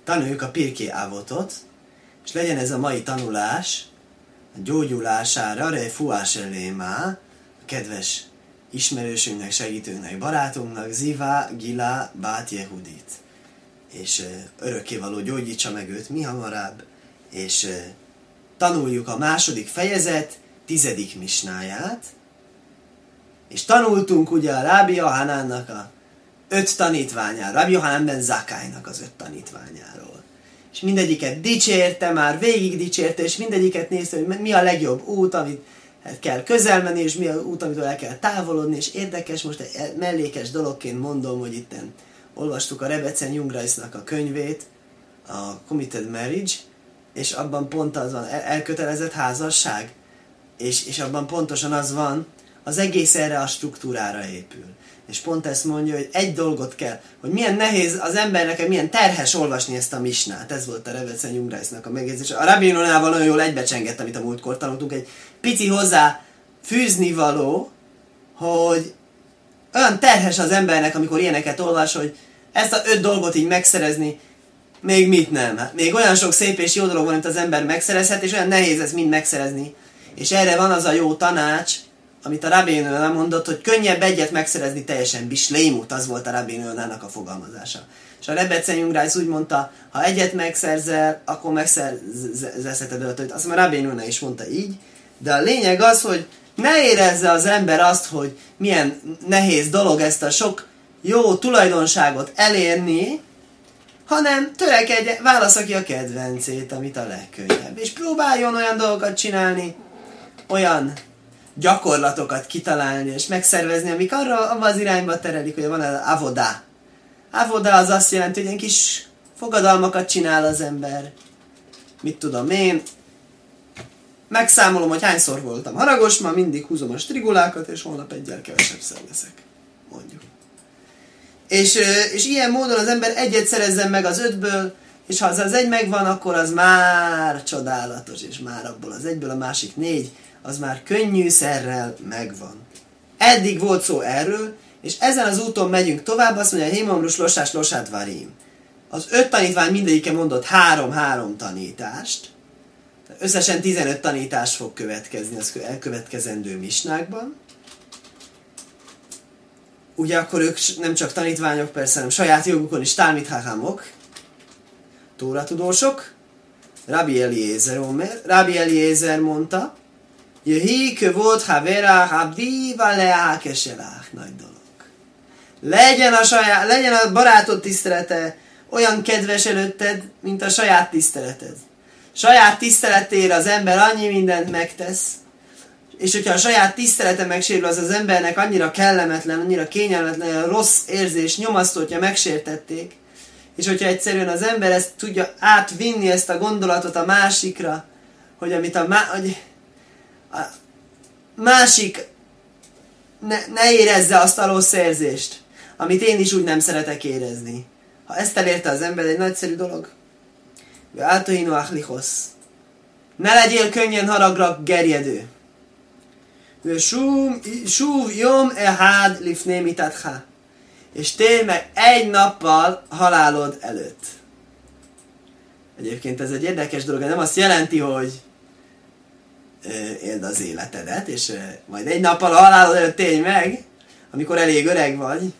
tanuljuk a Pirkei Avotot, és legyen ez a mai tanulás a gyógyulására, refuás elémá, a kedves ismerősünknek, segítőnknek, barátunknak, Ziva Gila Bát Yehudit. És örökkévaló gyógyítsa meg őt mi hamarabb, és tanuljuk a második fejezet 10. misnáját, és tanultunk ugye a Rábi Johanánnak a 5 tanítványáról, Rábi Yohanan ben Zakkáinak az 5 tanítványáról. És mindegyiket dicsérte, már végig dicsérte, és mindegyiket nézte, hogy mi a legjobb út, amit kell közel menni, és mi a út, amitől el kell távolodni, és érdekes, most egy mellékes dologként mondom, hogy itten olvastuk a Rebecen Jungraisnak a könyvét, a Committed Marriage, és abban pont az van, elkötelezett házasság, és abban pontosan az van, az egész erre a struktúrára épül. És pont ezt mondja, hogy egy dolgot kell, hogy milyen nehéz az embernek, milyen terhes olvasni ezt a misnát. Ez volt a Rebecen Jungraisnak a megjegyzés. A Rabbi Yonával nagyon jól egybecsengett, amit a múltkor tanultunk. Egy pici hozzá fűzni való, hogy olyan terhes az embernek, amikor ilyeneket olvas, hogy ezt a 5 dolgot így megszerezni, még mit nem. Hát még olyan sok szép és jó dolog van, amit az ember megszerezhet, és olyan nehéz ezt mind megszerezni. És erre van az a jó tanács, amit a Rabbi Yonah mondott, hogy könnyebb egyet megszerezni teljesen bislémut, az volt a Rabbi Yonahnak a fogalmazása. És a Rebecen Jungrais úgy mondta, ha egyet megszerzel, akkor megszerzheted a többit. Azt mondja, a Rabbi Yonah is mondta így, de a lényeg az, hogy ne érezze az ember azt, hogy milyen nehéz dolog ezt a sok jó tulajdonságot elérni, hanem törekedjen, válassza ki a kedvencét, amit a legkönnyebb. És próbáljon olyan dolgokat csinálni, olyan gyakorlatokat kitalálni és megszervezni, amik abban az irányba terelik, hogy van az avoda. Avoda az azt jelenti, hogy ilyen kis fogadalmakat csinál az ember. Mit tudom én, megszámolom, hogy hányszor voltam haragos, ma mindig húzom a strigulákat, és holnap egyel kevesebbszer leszek. Mondjuk. És ilyen módon az ember egyet szerezzen meg az 5-ből, és ha az egy megvan, akkor az már csodálatos, és már abból az egyből a másik 4, az már könnyűszerrel megvan. Eddig volt szó erről, és ezen az úton megyünk tovább, azt mondja, Hémamrus Losás Losát Varim. Az 5 tanítvány mindegyike mondott 3-3 tanítást, összesen 15 tanítás fog következni az elkövetkezendő misnákban. Ugye akkor ők nem csak tanítványok, persze, hanem saját jogukon is Talmid Hahamok, tóratudósok. Rabbi Eliezer mondta, Jöhi kövod havera habdi valea keselach. Nagy dolog. Legyen a barátod tisztelete olyan kedves előtted, mint a saját tiszteleted. Saját tiszteletére az ember annyi mindent megtesz, és hogyha a saját tisztelete megsérül, az embernek annyira kellemetlen, annyira kényelmetlen, rossz érzés, nyomasztó, hogyha megsértették, és hogyha egyszerűen az ember ezt tudja átvinni, ezt a gondolatot a másikra, hogy amit a másik ne érezze azt a rossz érzést, amit én is úgy nem szeretek érezni. Ha ezt elérte az ember, egy nagyszerű dolog. Ne legyél könnyen haragra gerjedő. Súv jom ehad lifné mitatha. És térj meg egy nappal halálod előtt. Egyébként ez egy érdekes dolog, nem azt jelenti, hogy éld az életedet, és majd egy nappal a halálod előtt térj meg, amikor elég öreg vagy.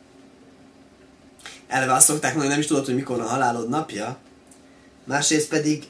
Eleve azt szokták mondani, nem is tudod, hogy mikor a halálod napja. Másrészt pedig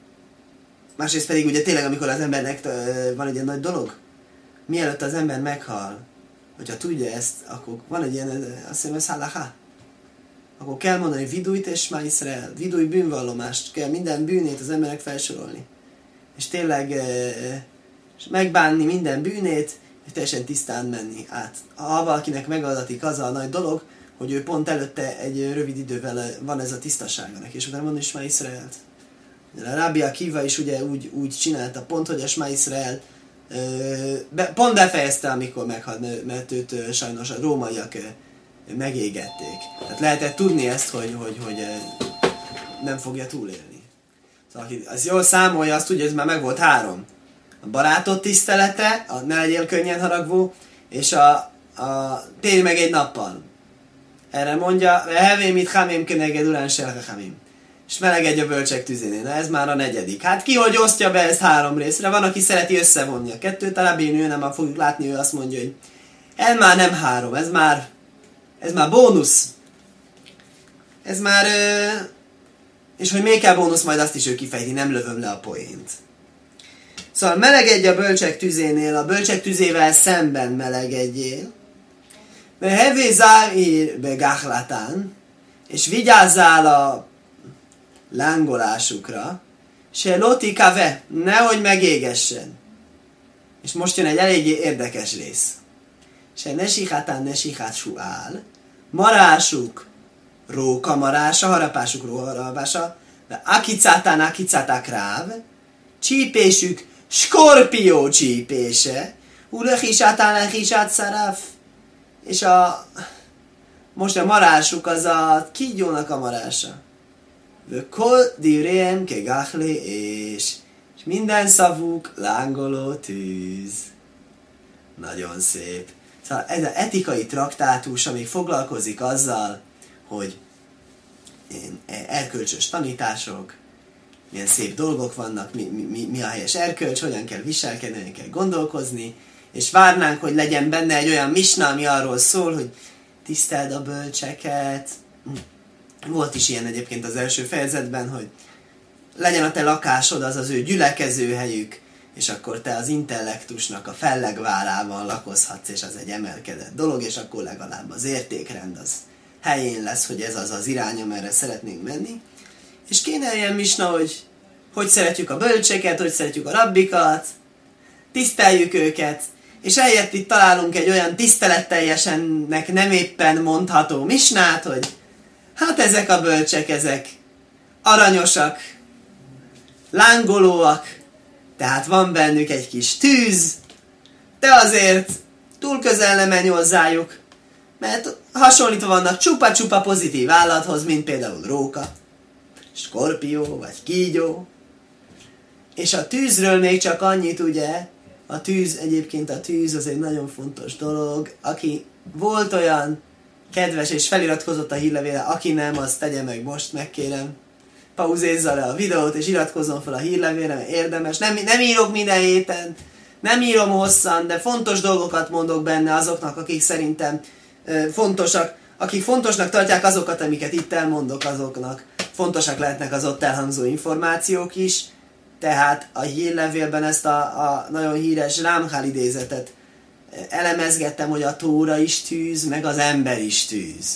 ugye tényleg, amikor az embernek van egy ilyen nagy dolog, mielőtt az ember meghal, hogyha tudja ezt, akkor van egy ilyen, azt hiszem, ez halacha. Akkor kell mondani vidújt és Smá Iszrael. Vidúj bűnvallomást kell minden bűnét az embernek felsorolni. És tényleg megbánni minden bűnét, és teljesen tisztán menni át. Ha valakinek megadatik az a nagy dolog, hogy ő pont előtte egy rövid idővel van ez a tisztasága neki, és utána mondani Smá Iszraelt. A Rabbi Akiva is ugye úgy csinálta pont, hogy a Smá Iszrael pont befejezte, amikor meghalt, mert őt sajnos a rómaiak megégették. Tehát lehetett tudni ezt, hogy nem fogja túlélni. Szóval aki az jól számolja, azt tudja, hogy ez már meg volt 3. A barátod tisztelete, a ne legyél könnyen haragvó, és a térj meg egy nappal. Erre mondja, hevém mit hamém keneged urán selchachamim. és melegedj a bölcsek tüzénél. Na ez már a negyedik. Hát ki hogy osztja be ezt 3 részre? Van, aki szereti összevonni a kettőt, talán ő nem fogjuk látni, ő azt mondja, hogy ez már nem 3, ez már bónusz. Ez már... és hogy még kell bónusz, majd azt is ő kifejti, nem lövöm le a poént. Szóval melegedj a bölcsek tüzénél, a bölcsek tüzével szemben melegedjél. Mert hevé záír be gáhlatán, és vigyázzál a lángolásukra, se loti kave, nehogy megégessen. És most jön egy eléggé érdekes rész. Se nesihátán nesihát suál, marásuk róka marása, harapásuk róharapása, de akicátán akicáták ráv, csípésük skorpió csípése, ulechisátán lechisát szaráf, és most a marásuk az a kígyónak a marása. Kol dirém ke gachli és minden szavuk lángoló tűz. Nagyon szép. Szóval ez az etikai traktátus, ami foglalkozik azzal, hogy erkölcsös tanítások, milyen szép dolgok vannak, mi a helyes erkölcs, hogyan kell viselkedni, hogyan kell gondolkozni, és várnánk, hogy legyen benne egy olyan misna, ami arról szól, hogy tiszteld a bölcseket. Volt is ilyen egyébként az első fejezetben, hogy legyen a te lakásod az az ő gyülekezőhelyük, és akkor te az intellektusnak a fellegvárában lakozhatsz, és az egy emelkedett dolog, és akkor legalább az értékrend az helyén lesz, hogy ez az az irány, amerre szeretnénk menni. És kéne ilyen misna, hogy szeretjük a bölcseket, hogy szeretjük a rabbikat, tiszteljük őket, és eljött itt találunk egy olyan tiszteletteljesennek nem éppen mondható misnát, hogy hát ezek a bölcsek, ezek aranyosak, lángolóak, tehát van bennük egy kis tűz, de azért túl közel nem menj hozzájuk, mert hasonlítva vannak csupa-csupa pozitív állathoz, mint például róka, skorpió vagy kígyó. És a tűzről még csak annyit, ugye, a tűz az egy nagyon fontos dolog. Aki volt olyan kedves és feliratkozott a hírlevélre, aki nem, az tegye meg most, megkérem. Pauzézza le a videót, és iratkozzon fel a hírlevélre, mert érdemes. Nem írok minden héten, nem írom hosszan, de fontos dolgokat mondok benne azoknak, akik szerintem fontosak, akik fontosnak tartják azokat, amiket itt elmondok, azoknak fontosak lehetnek az ott elhangzó információk is. Tehát a hírlevélben ezt a nagyon híres Rámhál idézetet elemezgettem, hogy a Tóra is tűz, meg az ember is tűz.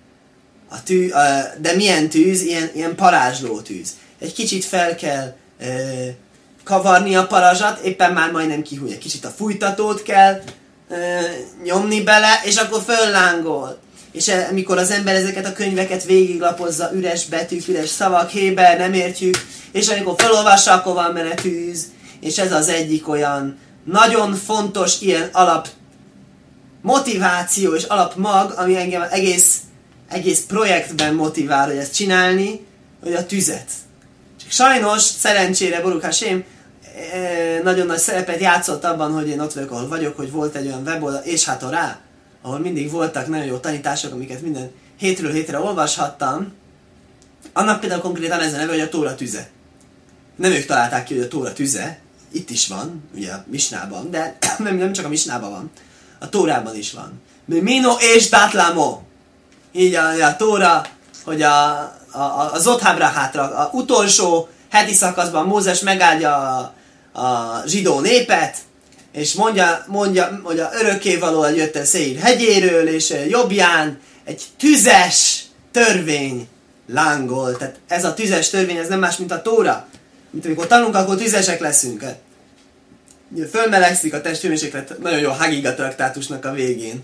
De milyen tűz? Ilyen parázsló tűz. Egy kicsit fel kell kavarni a parazsat, éppen már majdnem kihúny. Egy kicsit a fújtatót kell nyomni bele, és akkor föllángol. És amikor az ember ezeket a könyveket végiglapozza, üres betűk, üres szavak, héber, nem értjük, és amikor felolvassa, akkor van benne tűz, és ez az egyik olyan nagyon fontos ilyen alap motiváció és alapmag, ami engem egész projektben motivál, hogy ezt csinálni, hogy a tüzet. Csak sajnos, szerencsére, Baruch Hashem, nagyon nagy szerepet játszott abban, hogy én ott vagyok, ahol vagyok, hogy volt egy olyan weboldal, és hát rá, ahol mindig voltak nagyon jó tanítások, amiket minden hétről hétre olvashattam. Annak például konkrétan ez a neve, hogy a Tóra tüze. Nem ők találták ki, hogy a Tóra tüze, itt is van, ugye a Misnában, de nem csak a Misnában van, a Tórában is van. Mino és Dátlamo. Így a Tóra, hogy a Zothábráhátra, a utolsó heti szakaszban Mózes megáldja a zsidó népet, és mondja, hogy a örökkévaló jött el Széír hegyéről, és jobbján egy tüzes törvény lángol. Tehát ez a tüzes törvény, ez nem más, mint a Tóra. Mint amikor tanulunk, akkor tüzesek leszünk. Fölmelegszik a testhőmérséklet, nagyon jó Hagiga traktátusnak a végén.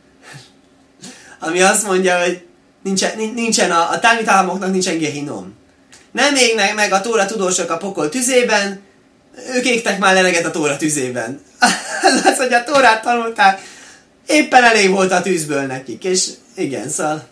Ami azt mondja, hogy nincsen a Talmid-hámoknak nincsen Gehinom. Nem égnek meg a Tóra tudósok a pokol tüzében, ők égtek már eleget a Tóra tüzében. Az, hogy a Tórát tanulták, éppen elég volt a tűzből nekik. És igen, szóval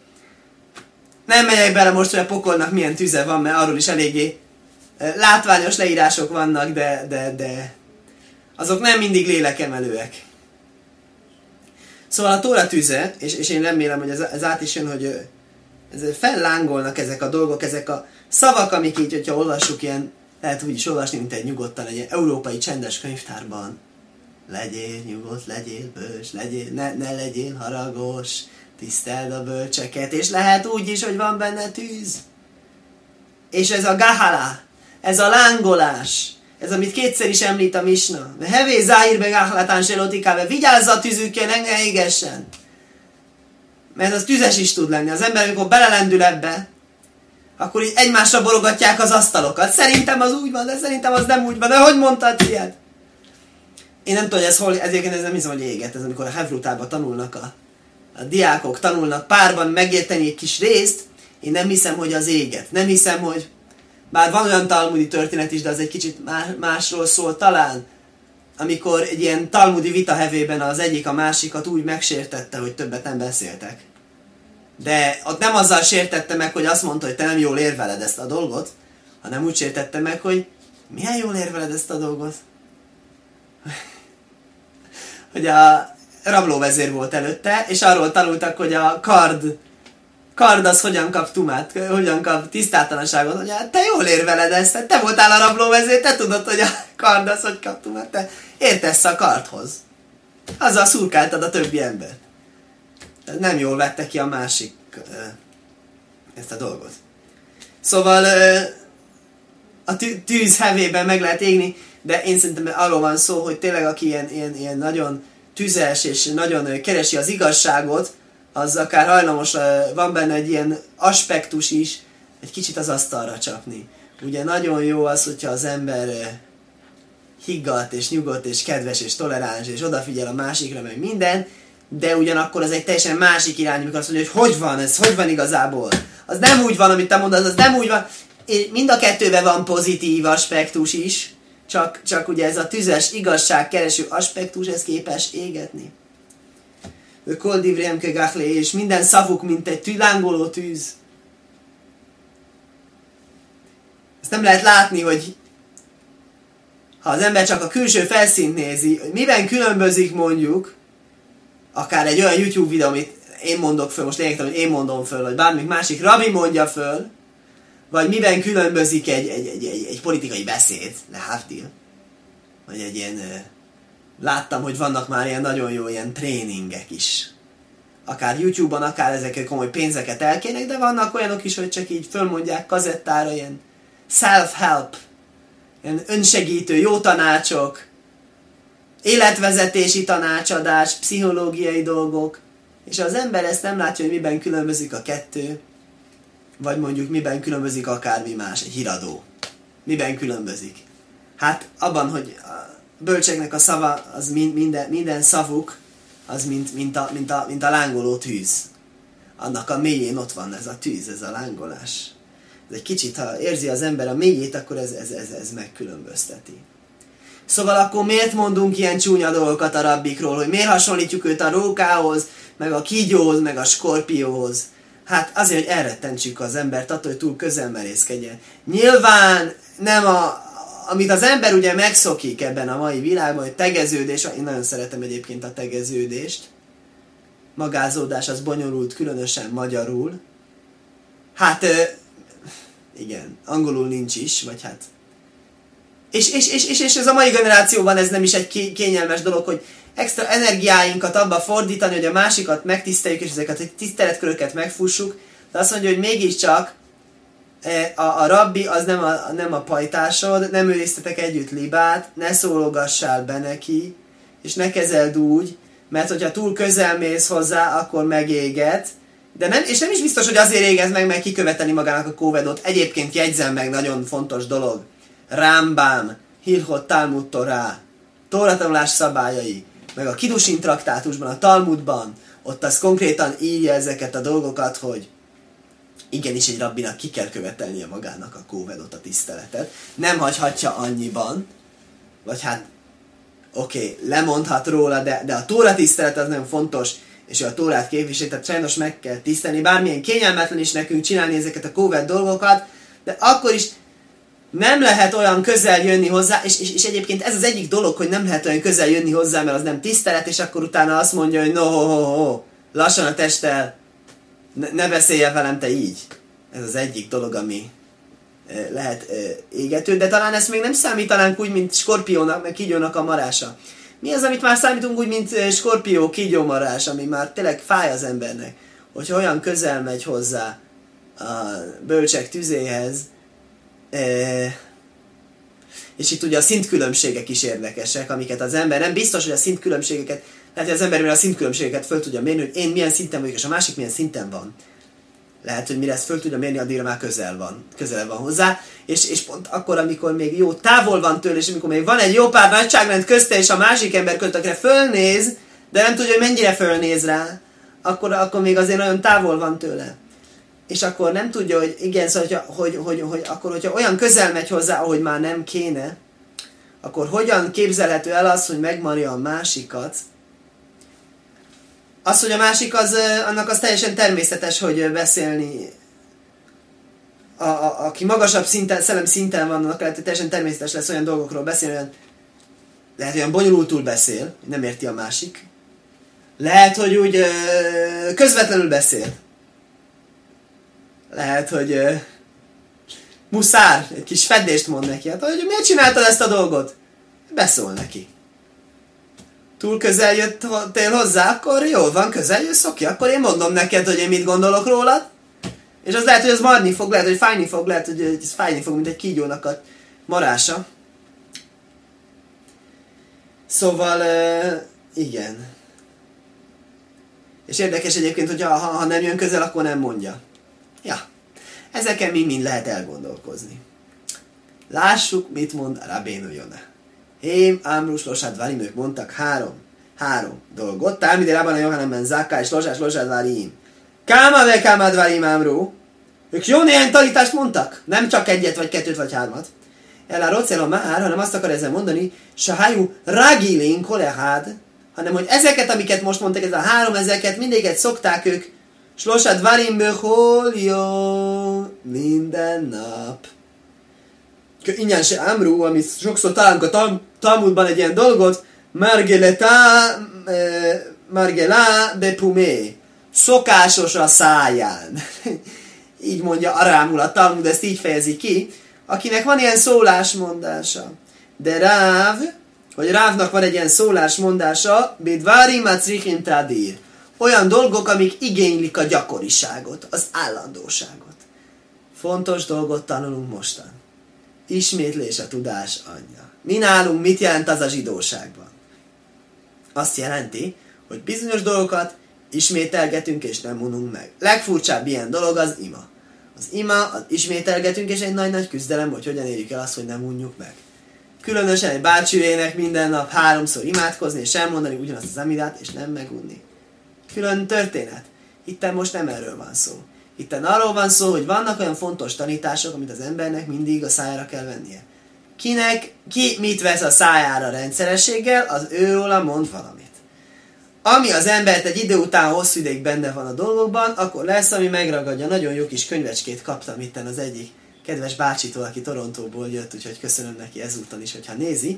nem megyek bele most, hogy a pokolnak milyen tüze van, mert arról is eléggé látványos leírások vannak, de azok nem mindig lélekemelőek. Szóval a Tóra tüze, és én remélem, hogy ez át is jön, hogy fellángolnak ezek a dolgok, ezek a szavak, amik így, hogyha olvassuk, ilyen, lehet úgy is olvasni, mint egy nyugodtan, egy európai csendes könyvtárban. Legyél nyugodt, legyél bölcs, ne legyél haragos, tiszteld a bölcseket, és lehet úgy is, hogy van benne tűz. És ez a gahala, ez a lángolás, ez amit kétszer is említ a Misna. Hevé záhírbe gahalatán selotikábe, vigyázz a tűzükkel, ne égessen. Mert az tüzes is tud lenni. Az ember, amikor belelendül ebbe, akkor így egymásra borogatják az asztalokat. Szerintem az úgy van, de szerintem az nem úgy van. De hogy mondtad ilyet? Én nem tudom, hogy ezért nem hiszem, hogy éget. Ez amikor a Hevrutában tanulnak a diákok, tanulnak párban megérteni egy kis részt, én nem hiszem, hogy az éget. Nem hiszem, hogy bár van olyan talmudi történet is, de az egy kicsit másról szól talán, amikor egy ilyen talmudi vita hevében az egyik a másikat úgy megsértette, hogy többet nem beszéltek. De ott nem azzal sértette meg, hogy azt mondta, hogy te nem jól érveled ezt a dolgot, hanem úgy sértette meg, hogy milyen jól érveled ezt a dolgot. Hogy a rablóvezér volt előtte, és arról tanultak, hogy a kard az hogyan kap tumát, hogyan kap tisztátalanságot, hogy hát te jól érveled ezt, te voltál a rablóvezér, te tudod, hogy a kard az hogy kap tumát, te értesz a kardhoz. Azzal szurkáltad a többi embert. Nem jól vette ki a másik ezt a dolgot. Szóval a tűz hevében meg lehet égni, de én szerintem arról van szó, hogy tényleg aki ilyen nagyon tüzes és nagyon keresi az igazságot, az akár hajlamos, van benne egy ilyen aspektus is, egy kicsit az asztalra csapni. Ugye nagyon jó az, hogyha az ember higgadt és nyugodt és kedves és toleráns és odafigyel a másikra, meg minden, de ugyanakkor az egy teljesen másik irány, amikor azt mondja, hogy hogy van ez, hogy van igazából. Az nem úgy van, amit te mondasz, az nem úgy van. És mind a kettőben van pozitív aspektus is, csak ugye ez a tüzes, igazságkereső aspektus, ez képes égetni. Koldivrémke gachlé, és minden szavuk, mint egy lángoló tűz. Ezt nem lehet látni, hogy ha az ember csak a külső felszínt nézi, hogy miben különbözik mondjuk, akár egy olyan YouTube videó, amit én mondok föl, most lényegtelen, hogy én mondom föl, vagy bármik másik rabbi mondja föl, vagy miben különbözik egy politikai beszéd, lehavdil, vagy egy ilyen, láttam, hogy vannak már ilyen nagyon jó ilyen tréningek is. Akár YouTube-on, akár ezekkel komoly pénzeket elkérnek, de vannak olyanok is, hogy csak így fölmondják kazettára, ilyen self-help, ilyen önsegítő, jó tanácsok, életvezetési tanácsadás, pszichológiai dolgok, és az ember ezt nem látja, hogy miben különbözik a kettő, vagy mondjuk miben különbözik akármi más, egy híradó. Miben különbözik? Hát abban, hogy a bölcseknek a szava, az minden szavuk, az mint a lángoló tűz. Annak a mélyén ott van ez a tűz, ez a lángolás. Ez egy kicsit, ha érzi az ember a mélyét, akkor ez megkülönbözteti. Szóval akkor miért mondunk ilyen csúnya dolgokat a rabbikról, hogy miért hasonlítjuk őt a rókához, meg a kígyóhoz, meg a skorpióhoz? Hát azért, hogy elrettentsük az embert attól, hogy túl közel merészkedjen. Nyilván nem amit az ember ugye megszokik ebben a mai világban, hogy tegeződés, én nagyon szeretem egyébként a tegeződést, magázódás az bonyolult, különösen magyarul. Hát, igen, angolul nincs is, vagy hát. És ez a mai generációban ez nem is egy kényelmes dolog, hogy extra energiáinkat abba fordítani, hogy a másikat megtiszteljük, és ezeket a tiszteletköröket megfussuk, de azt mondja, hogy mégiscsak a rabbi az nem a pajtásod, nem őriztetek együtt libát, ne szólogassál be neki, és ne kezeld úgy, mert hogyha túl közel mész hozzá, akkor megéget, és nem is biztos, hogy azért égez meg, mert kiköveteli magának a kóvedot. Egyébként jegyzem meg, nagyon fontos dolog. Rambam, Hilchot Talmud Torah, tóratanulás szabályai, meg a Kidusin traktátusban, a Talmudban, ott az konkrétan írja ezeket a dolgokat, hogy igenis egy rabbinak ki kell követelnie magának a kóvedot, a tiszteletet. Nem hagyhatja annyiban, vagy hát oké, lemondhat róla, de a tóra tisztelet az nem fontos, és a tórát képviseli, tehát sajnos meg kell tisztelni, bármilyen kényelmetlen is nekünk csinálni ezeket a kóvet dolgokat, de akkor is nem lehet olyan közel jönni hozzá, és egyébként ez az egyik dolog, hogy nem lehet olyan közel jönni hozzá, mert az nem tisztelet, és akkor utána azt mondja, hogy no, lassan a testtel ne beszélje velem te így. Ez az egyik dolog, ami lehet égető, de talán ezt még nem számítanánk úgy, mint skorpiónak, meg kígyónak a marása. Mi az, amit már számítunk úgy, mint skorpió, kígyó marás, ami már tényleg fáj az embernek, hogyha olyan közel megy hozzá a bölcsek tüzéhez, és itt ugye a szintkülönbségek is érdekesek, amiket az ember nem biztos, hogy a szintkülönbségeket, lehet, hogy az ember a szintkülönbségeket föl tudja mérni, hogy én milyen szinten vagyok, és a másik milyen szinten van. Lehet, hogy mire ezt föl tudja mérni, addigra már közel van hozzá, és pont akkor, amikor még jó távol van tőle, és amikor még van egy jó pár nagyságrend közte, és a másik ember között, akire fölnéz, de nem tudja, hogy mennyire fölnéz rá, akkor még azért nagyon távol van tőle. És akkor nem tudja, hogy igen, szóval, hogy akkor, hogyha olyan közel megy hozzá, ahogy már nem kéne, akkor hogyan képzelhető el az, hogy megmarja a másikat? Az, hogy a másik, annak az teljesen természetes, hogy beszélni, aki magasabb szinten, szellem szinten van, annak lehet, hogy teljesen természetes lesz olyan dolgokról beszélni, lehet, olyan bonyolultul beszél, nem érti a másik. Lehet, hogy úgy közvetlenül beszél. Lehet, hogy muszár, egy kis fedést mond neki. Hát, hogy miért csináltad ezt a dolgot? Beszól neki. Túl közel jöttél hozzá, akkor jól van, közel jössz, oké, akkor én mondom neked, hogy én mit gondolok rólad. És az lehet, hogy az marni fog, lehet, hogy fájni fog, lehet, hogy ez fájni fog, mint egy kígyónak a marása. Szóval, igen. És érdekes egyébként, hogy ha nem jön közel, akkor nem mondja. Ja, ezeken mind lehet elgondolkozni. Lássuk, mit mond Rabbeinu Jona. Hém, Ámrus, Losát, Várim, ők mondtak három dolgot. Tálmide Rabban a Johanan Zakká és Losát, Várim. Káma ve kámad Várim Ámrú. Ők jó néhány tanítást mondtak. Nem csak egyet, vagy kettőt, vagy hármat. El a rocelo már, hanem azt akar ezzel mondani, Sahájú Ragilin Kolehád, hanem hogy ezeket, amiket most mondtak, ez a három, ezeket mindegyiket szokták ők Slosad Varim Bechol jó minden nap. Ingyen se Amru, amit sokszor találunk a Talmudban egy ilyen dolgot, Margelá Bepumé. Szokásos a száján. Így mondja Arámul a Talmud, ezt így fejezi ki. Akinek van ilyen szólásmondása. De Ráv, hogy Rávnak van egy ilyen szólásmondása, Bidvári Macrichim Tadir. Olyan dolgok, amik igénylik a gyakoriságot, az állandóságot. Fontos dolgot tanulunk mostan. Ismétlés a tudás anyja. Mi nálunk mit jelent az a zsidóságban? Azt jelenti, hogy bizonyos dolgokat ismételgetünk és nem ununk meg. Legfurcsább ilyen dolog az ima. Az ima, az ismételgetünk, és egy nagy-nagy küzdelem, hogy hogyan érjük el azt, hogy nem unjuk meg. Különösen egy bácsivének minden nap 3-szor imádkozni, és elmondani ugyanazt az amidát, és nem megunni. Külön történet. Itten most nem erről van szó. Itten arról van szó, hogy vannak olyan fontos tanítások, amit az embernek mindig a szájára kell vennie. Ki mit vesz a szájára rendszerességgel, az őróla mond valamit. Ami az embert egy idő után hosszú ideig benne van a dolgokban, akkor lesz, ami megragadja. Nagyon jó kis könyvecskét kaptam itten az egyik kedves bácsitól, aki Torontóból jött, úgyhogy köszönöm neki ezúttal is, hogyha nézi.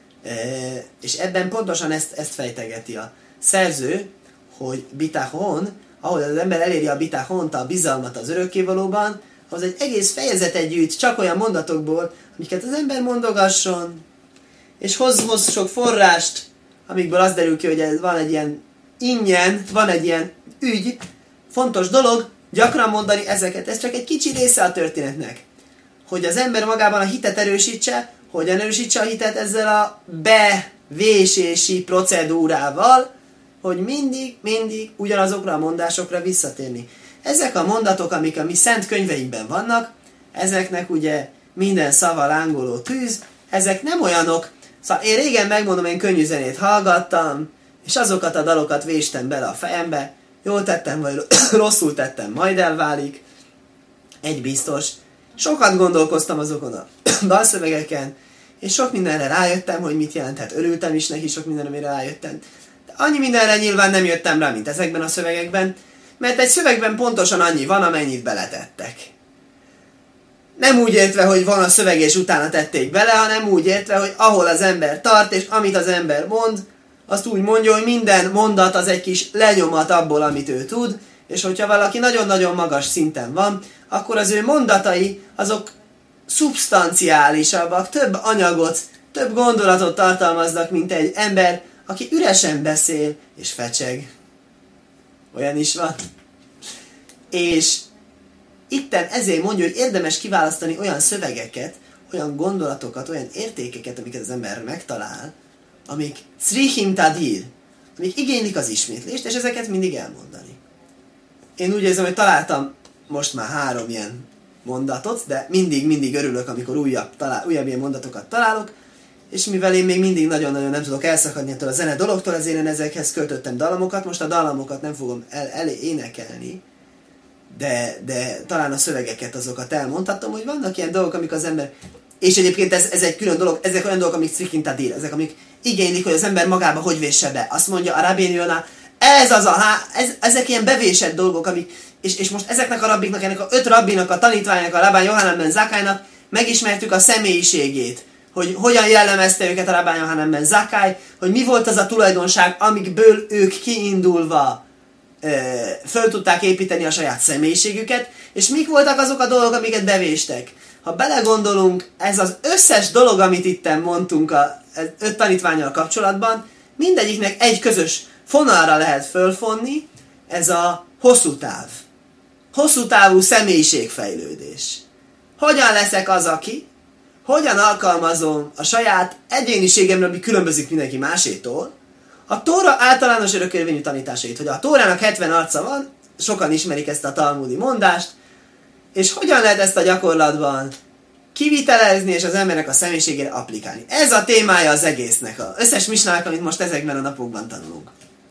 És ebben pontosan ezt fejtegeti a szerző, hogy bitachon, ahol az ember eléri a bitachont, a bizalmat az örökkévalóban, az egy egész fejezetet gyűjt csak olyan mondatokból, amiket az ember mondogasson, és hoz sok forrást, amikből az derül ki, hogy ez van egy ilyen ingyen, van egy ilyen ügy, fontos dolog, gyakran mondani ezeket. Ez csak egy kicsi része a történetnek. Hogy az ember magában a hitet erősítse, hogyan erősítse a hitet ezzel a bevésési procedúrával, hogy mindig ugyanazokra a mondásokra visszatérni. Ezek a mondatok, amik a mi szent könyveinkben vannak, ezeknek ugye minden szava lángoló tűz, ezek nem olyanok. Szóval én régen megmondom, én könnyű zenét hallgattam, és azokat a dalokat véstem bele a fejembe, jól tettem, vagy rosszul tettem, majd elválik. Egy biztos. Sokat gondolkoztam azokon a dalszövegeken, és sok mindenre rájöttem, hogy mit jelenthet. Örültem is neki, sok mindenre, amire rájöttem. De annyi mindenre nyilván nem jöttem rá, mint ezekben a szövegekben, mert egy szövegben pontosan annyi van, amennyit beletettek. Nem úgy értve, hogy van a szöveg és utána tették bele, hanem úgy értve, hogy ahol az ember tart, és amit az ember mond, azt úgy mondja, hogy minden mondat az egy kis lenyomat abból, amit ő tud, és hogyha valaki nagyon-nagyon magas szinten van, akkor az ő mondatai azok szubstanciálisabbak, több anyagot, több gondolatot tartalmaznak, mint egy ember, aki üresen beszél és fecseg. Olyan is van. És itten ezért mondja, hogy érdemes kiválasztani olyan szövegeket, olyan gondolatokat, olyan értékeket, amiket az ember megtalál, amik Tzrichim Tadir, amik igénylik az ismétlést, és ezeket mindig elmondani. Én úgy érzem, hogy találtam most már 3 ilyen mondatot, de mindig örülök, amikor újabb ilyen mondatokat találok, és mivel én még mindig nagyon-nagyon nem tudok elszakadni ettől a zene dologtól, ezért én ezekhez költöttem dalamokat. Most a dalamokat nem fogom énekelni, de talán a szövegeket azokat elmondhatom, hogy vannak ilyen dolgok, amik az ember... És egyébként ez egy külön dolog, ezek olyan dolgok, amik Tzrichim Tadir, ezek, amik igénylik, hogy az ember magába hogy vésse be. Azt mondja a Rabbeinu Jona, ezek ilyen bevésett dolgok, amik... És most ezeknek a rabbiknak, ennek a 5 rabbinak, a tanítványnak, a Rabban Yohanan ben Zakkainak megismertük a személyiségét, hogy hogyan jellemezte őket a Rabban Yohanan ben Zakkai, hogy mi volt az a tulajdonság, amikből ők kiindulva föl tudták építeni a saját személyiségüket, és mik voltak azok a dolgok, amiket bevéstek. Ha belegondolunk, ez az összes dolog, amit itten mondtunk a 5 tanítvánnyal kapcsolatban, mindegyiknek egy közös fonalra lehet fölfonni, ez a hosszú táv. Hosszú távú személyiségfejlődés. Hogyan leszek az, aki? Hogyan alkalmazom a saját egyéniségemre, ami különbözik mindenki másétól, a Tóra általános örökérvényű tanításait, hogy a Tórának 70 arca van, sokan ismerik ezt a talmudi mondást, és hogyan lehet ezt a gyakorlatban kivitelezni, és az embernek a személyiségére applikálni. Ez a témája az egésznek, az összes misnának, amit most ezekben a napokban tanulunk.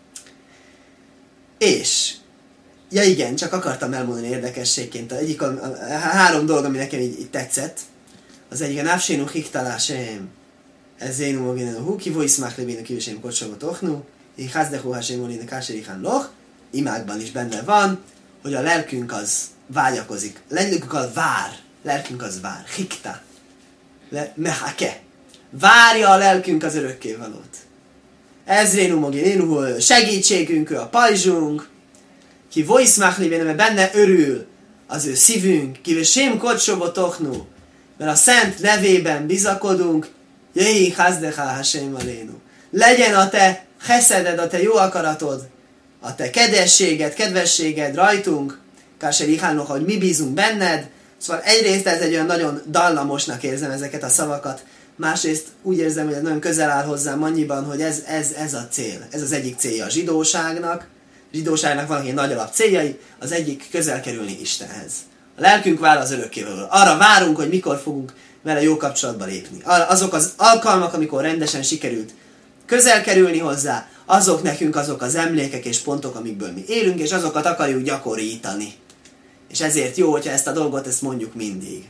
És, ja igen, csak akartam elmondani érdekességként, egyik a 3 dolog, ami nekem így tetszett, az egyik a Nafsénu Hiktalásém, ez Zénu Mogénenu Hu, Kivó Iszmák Lebénu Kivésém Kocsogot Ochnu, így Házdehó Hásém Olina Kásérikán Loch, imákban is benne van, hogy a lelkünk az vágyakozik. Lelkünk az vár. Lelkünk az vár. Hikta. Mehake. Várja a lelkünk az örökkévalót. Ezrénu Mogénenu, segítségünk, ő a pajzsunk, ki voiszmák lévén, mert benne örül az ő szívünk, kivel sem kocsogot Ochnu, mert a szent nevében bizakodunk, Jöjj, Hazdecha Hashem Alénu. Legyen a te cheszeded, a te jó akaratod, a te kedvességed rajtunk, Kásser Ihálnok, hogy mi bízunk benned. Szóval egyrészt ez egy olyan nagyon dallamosnak érzem ezeket a szavakat, másrészt úgy érzem, hogy ez nagyon közel áll hozzám annyiban, hogy ez a cél. Ez az egyik célja a zsidóságnak. A zsidóságnak vannak ilyen nagy alap céljai, az egyik közel kerülni Istenhez. A lelkünk vár az örökkévalóra. Arra várunk, hogy mikor fogunk vele jó kapcsolatba lépni. Azok az alkalmak, amikor rendesen sikerült közel kerülni hozzá, azok nekünk azok az emlékek és pontok, amikből mi élünk, és azokat akarjuk gyakorítani. És ezért jó, hogyha ezt a dolgot, ezt mondjuk mindig.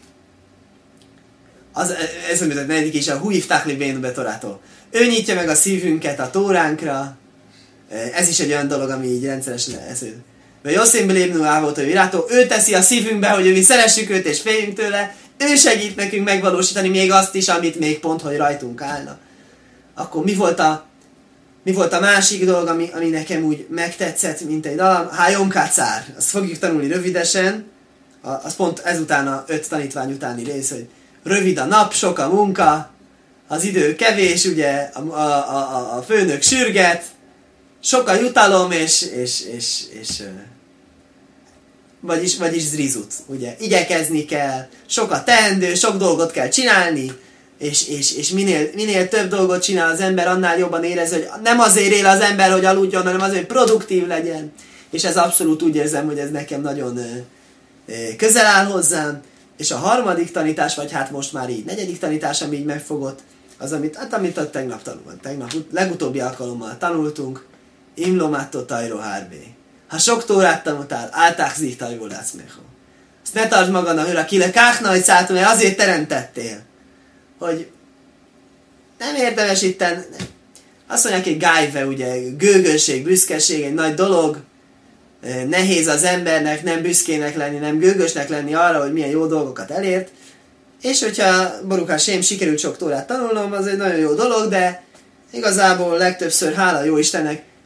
Ez amit a 4. is a Huiftach Libénu Betorától. Ő nyitja meg a szívünket a Tóránkra. Ez is egy olyan dolog, ami így rendszeresen eszünk. Vagy Josszén belépnő ávótól virától. Ő teszi a szívünkbe, hogy mi szeressük őt és féljünk tőle. Ő segít nekünk megvalósítani még azt is, amit még pont, hogy rajtunk állna. Akkor mi volt a másik dolog, ami nekem úgy megtetszett, mint egy dalam? Hájom Kácár. Azt fogjuk tanulni rövidesen. Az pont ezután a 5 tanítvány utáni rész, hogy rövid a nap, sok a munka, az idő kevés, ugye a főnök sürget, sok a jutalom, vagyis zrizut, ugye. Igyekezni kell, sok a teendő, sok dolgot kell csinálni, és minél több dolgot csinál az ember, annál jobban érez, hogy nem azért él az ember, hogy aludjon, hanem azért, hogy produktív legyen. És ez abszolút úgy érzem, hogy ez nekem nagyon közel áll hozzám. És a 3. tanítás, vagy hát most már így 4. tanítás, ami így megfogott, az, amit tegnap legutóbbi alkalommal tanultunk, Imlomatto Tajro Harbé. Ha sok Tórát tanultál, álták zihtajó lesz meho. Azt ne tartsd magadnak, hogy aki lekáhna, hogy szálltam, mert azért teremtettél. Hogy nem érdemes itten, azt mondják, hogy gájve, ugye, gőgösség, büszkeség, egy nagy dolog, nehéz az embernek nem büszkének lenni, nem gőgösnek lenni arra, hogy milyen jó dolgokat elért, és hogyha Baruch Hashem sikerült sok Tórát tanulnom, az egy nagyon jó dolog, de igazából legtöbbször, hála jó Istennek,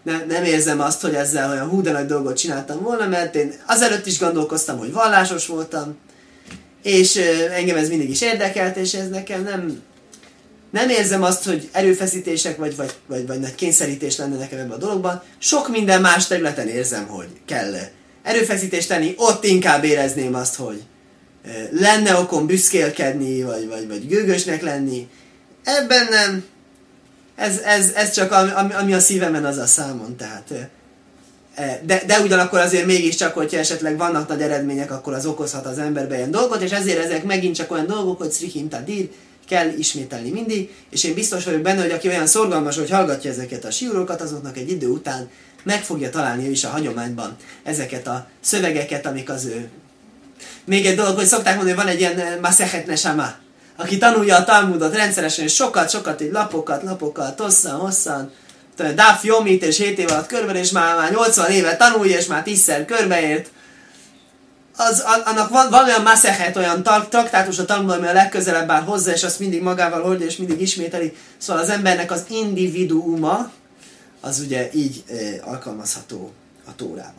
nem érzem azt, hogy ezzel olyan hú de nagy dolgot csináltam volna, mert én azelőtt is gondolkoztam, hogy vallásos voltam, és engem ez mindig is érdekelt, és ez nekem nem érzem azt, hogy erőfeszítések vagy nagy kényszerítés lenne nekem ebben a dologban. Sok minden más területen érzem, hogy kell erőfeszítést tenni, ott inkább érezném azt, hogy lenne okom büszkélkedni, vagy gőgösnek lenni. Ebben nem. Ez csak ami a szívemen, az a számon. Tehát, de ugyanakkor azért mégiscsak, hogyha esetleg vannak nagy eredmények, akkor az okozhat az emberbe ilyen dolgot, és ezért ezek megint csak olyan dolgok, hogy Srichim Tadir, kell ismételni mindig, és én biztos vagyok benne, hogy aki olyan szorgalmas, hogy hallgatja ezeket a siúrokat, azoknak egy idő után meg fogja találni ő is a hagyományban ezeket a szövegeket, amik az ő... Még egy dolog, hogy szokták mondani, hogy van egy ilyen Masechet Neshama, aki tanulja a Talmudot rendszeresen, és sokat, így lapokat, hosszan, Daf Yomit, és 7 év alatt körben, és már 80 éve tanulja, és már 10-szer körbeért. Annak van olyan Masechet, olyan traktátus a Talmud, ami a legközelebb áll hozzá, és azt mindig magával hordja, és mindig ismételi. Szóval az embernek az individuuma, az ugye így alkalmazható a Tórában.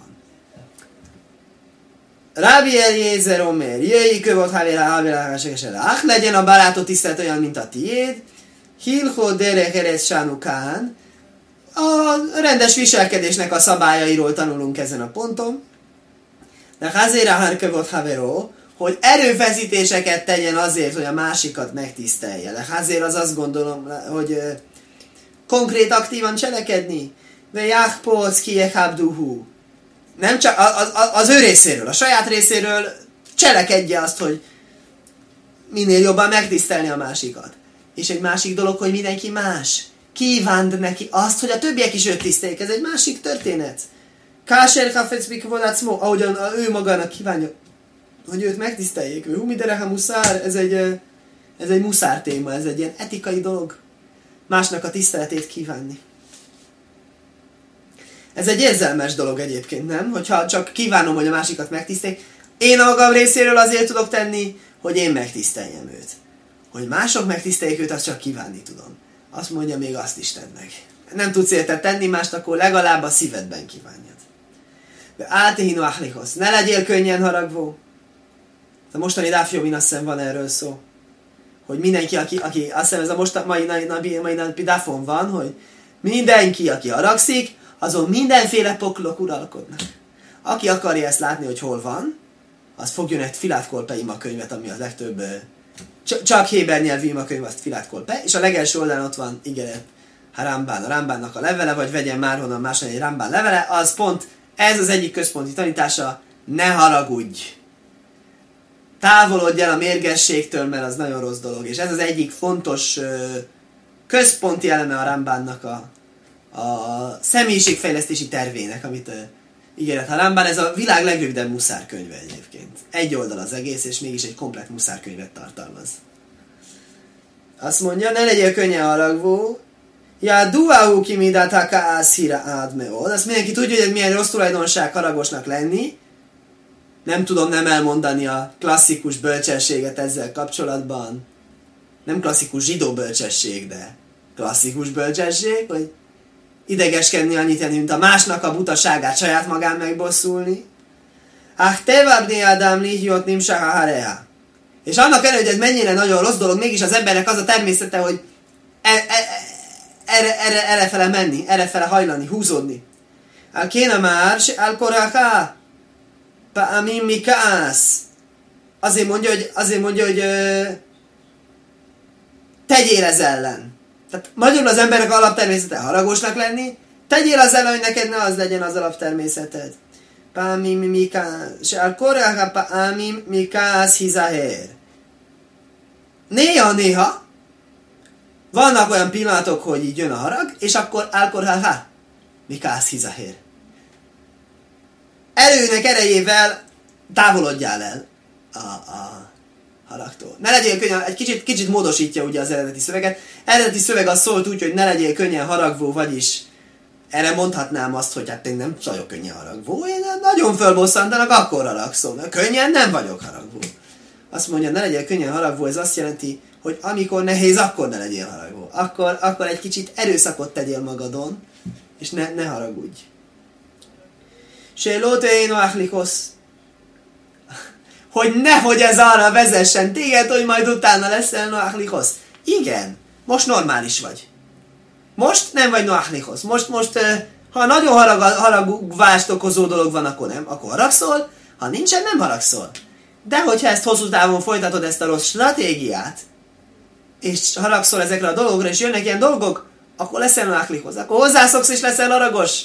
Rabbi Eliezer Omer, jöjj kövot havéláháségeselák, legyen a barátod tisztelt olyan, mint a tiéd, hilho derek eretz sánukán, a rendes viselkedésnek a szabályairól tanulunk ezen a ponton, de hazére har kövot haveró, hogy erőfeszítéseket tegyen azért, hogy a másikat megtisztelje. De hazér az azt gondolom, hogy konkrét aktívan cselekedni, de jákpóc kiekhabduhu. Nem csak az ő részéről, a saját részéről cselekedje azt, hogy minél jobban megtisztelni a másikat. És egy másik dolog, hogy mindenki más. Kívánd neki azt, hogy a többiek is őt tiszteljék. Ez egy másik történet. Kásher hafetz bikvodacmo, ahogyan ő magának kívánja, hogy őt megtiszteljék. Humidereha muszár, ez egy muszár téma, ez egy ilyen etikai dolog. Másnak a tiszteletét kívánni. Ez egy érzelmes dolog egyébként, nem? Hogyha csak kívánom, hogy a másikat megtiszteljék. Én a magam részéről azért tudok tenni, hogy én megtiszteljem őt. Hogy mások megtiszteljék őt, azt csak kívánni tudom. Azt mondja, még azt is tedd meg. Nem tudsz érted tenni mást, akkor legalább a szívedben kívánjad. De átihinu achlihoz. Ne legyél könnyen haragvó. A mostani Daf Yomin, azt hiszem, van erről szó. Hogy mindenki, aki azt hiszem, ez a mai napi Dafon van, hogy mindenki, aki haragszik, azon mindenféle poklok uralkodnak. Aki akarja ezt látni, hogy hol van, az fogjon egy Tfilát Kol Peh imakönyvet, ami a legtöbb, csak héber nyelvű imakönyv, az Tfilát Kol Peh, és a legelső oldalon ott van ígéret a Rambánnak a levele, vagy vegyen már honnan máshol egy Rambán levele, az pont, ez az egyik központi tanítása, ne haragudj! Távolodj el a mérgességtől, mert az nagyon rossz dolog, és ez az egyik fontos központi eleme a Rambánnak a személyiségfejlesztési tervének, amit ígéret Harambán, ez a világ legrövidebb muszárkönyve egyébként. Egy oldal az egész, és mégis egy komplett muszárkönyvet tartalmaz. Azt mondja, ne legyél könnyen haragvó, ja duahu kimidat hakaász hira ádmeod. Azt mindenki tudja, hogy milyen rossz tulajdonság haragosnak lenni. Nem tudom nem elmondani a klasszikus bölcsességet ezzel kapcsolatban. Nem klasszikus zsidó bölcsesség, de klasszikus bölcsesség, hogy idegeskedni annyit jelni, mint a másnak a butaságát saját magán megbosszulni. Tevabni Adam lihiot nimsaha hareha. És annak ellenére, hogy ez mennyire nagyon rossz dolog, mégis az embernek az a természete, hogy errefele menni, errefele hajlani, húzódni. Kéna már, se alkoraká, pa'amim mikász. Azért mondja, hogy tegyél ez ellen. Tehát magyarul az embernek alaptermészete haragosnak lenni, tegyél az ellen, hogy neked ne az legyen az alaptermészeted. Pa'amim mikász, se alkoraká, pa'amim mikász hizahér. Néha vannak olyan pillanatok, hogy így jön a harag, és akkor alkorha, mikász hizahér. Erőnek erejével távolodjál el a haragtól. Ne legyél könnyen, egy kicsit módosítja ugye az eredeti szöveget. Eredeti szöveg az szólt úgy, hogy ne legyél könnyen haragvó, vagyis erre mondhatnám azt, hogy hát én nem vagyok könnyen haragvó, én nagyon fölbosszantanak, akkor haragszom. Könnyen nem vagyok haragvó. Azt mondja, ne legyél könnyen haragvó, ez azt jelenti, hogy amikor nehéz, akkor ne legyél haragvó. Akkor egy kicsit erőszakot tegyél magadon, és ne haragudj. Sélótéino áhlikosz. Hogy nehogy ez arra vezessen téged, hogy majd utána leszel noachlichosz. Igen, most normális vagy. Most nem vagy noachlichosz. Most ha nagyon haragvást okozó dolog van, akkor nem, akkor haragszol. Ha nincsen, nem haragszol. De hogyha ezt hosszú távon folytatod, ezt a rossz stratégiát, és haragszol ezekre a dolgokra, és jönnek ilyen dolgok, akkor leszel noachlichosz. Akkor hozzászoksz, és leszel haragos.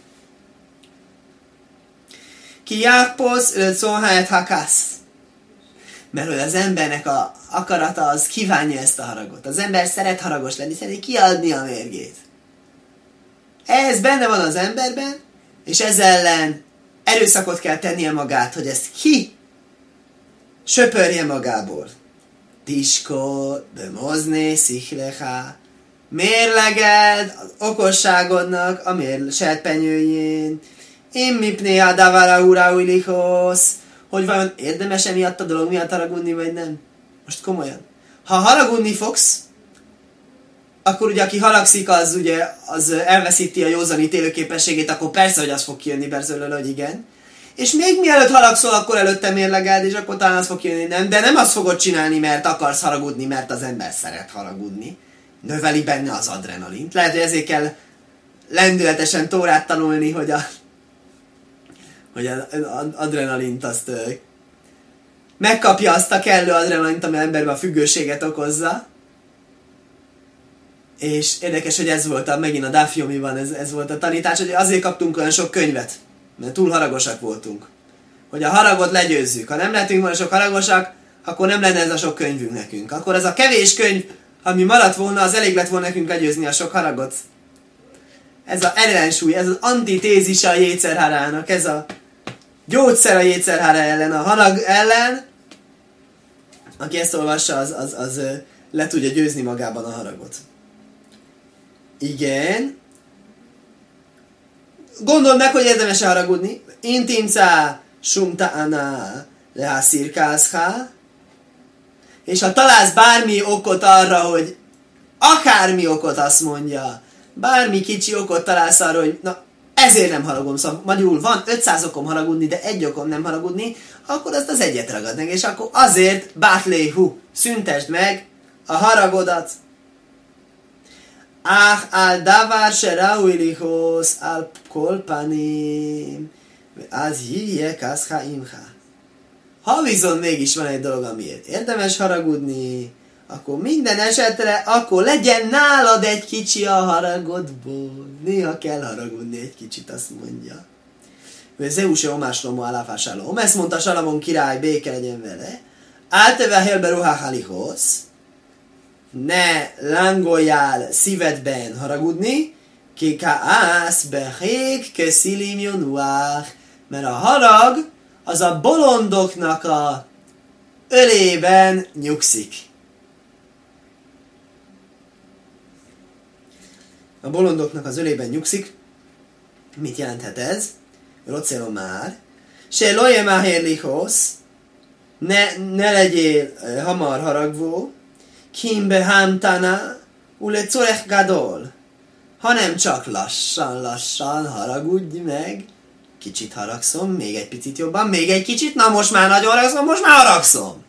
Ki jákposz, szóhájt hakász. Mert hogy az embernek a akarata az kívánja ezt a haragot. Az ember szeret haragos lenni, szeret kiadni a mérgét. Ez benne van az emberben, és ezzel ellen erőszakot kell tennie magát, hogy ezt ki söpörje magából. Tisko, bemozné, szichlecha. Mérleged az okosságodnak a serpenyőjén. Én mipné a davara uraújlichosz. Hogy vajon érdemes-e miatt a dolog miatt haragudni, vagy nem? Most komolyan. Ha haragudni fogsz, akkor ugye aki haragszik, az ugye az elveszíti a józanítélő képességét, akkor persze, hogy az fog kijönni belőle, hogy igen. És még mielőtt haragszol, akkor előtte mérlegeld, és akkor talán az fog kijönni, nem. De nem azt fogod csinálni, mert akarsz haragudni, mert az ember szeret haragudni. Növeli benne az adrenalint. Lehet, hogy ezért kell lendületesen Tórát tanulni, hogy az adrenalint azt megkapja azt a kellő adrenalint, ami emberben a függőséget okozza. És érdekes, hogy ez volt megint a Daf Yomiban, ez volt a tanítás, hogy azért kaptunk olyan sok könyvet, mert túl haragosak voltunk. Hogy a haragot legyőzzük. Ha nem lehetünk volna sok haragosak, akkor nem lenne ez a sok könyvünk nekünk. Akkor az a kevés könyv, ami maradt volna, az elég lett volna nekünk legyőzni a sok haragot. Ez az ellensúly, ez az antitézis a Jécer Harának, ez a gyógyszer a Jécer Hara ellen, a harag ellen. Aki ezt olvassa, az le tudja győzni magában a haragot. Igen. Gondold meg, hogy érdemes haragudni. Intimca sumtaana lehaszirkázha. És ha találsz bármi okot arra, hogy akármi okot azt mondja, bármi kicsi okot találsz arra, hogy na, ezért nem haragudom, szóval magyarul van 500 okom haragudni, de egy okom nem haragudni, akkor azt az egyet ragad meg, és akkor azért bátléhu, szüntesd meg a haragodat. Al davar se raúilihoz al kolpanim, az hívjek az haimha. Ha viszont mégis van egy dolog, amiért érdemes haragudni, akkor minden esetre, akkor legyen nálad egy kicsi a haragodból. Néha kell haragudni egy kicsit, azt mondja. Zeuse omáslomo aláfásálom. Ezt mondta Salamon király, béke legyen vele. Álteve helbe ruháhalihoz. Ne lángoljál szívedben haragudni. Kika ász behék keszilim jonuach. Mert a harag az a bolondoknak a ölében nyugszik. A bolondoknak az ölében nyugszik. Mit jelenthet ez? Rocélom már. Se loje máhér lichosz. Ne legyél hamar haragvó. Kimbe hámtana. Ule corech gadol. Hanem csak lassan haragudj meg. Kicsit haragszom, még egy picit jobban, még egy kicsit, na most már nagyon haragszom, most már haragszom.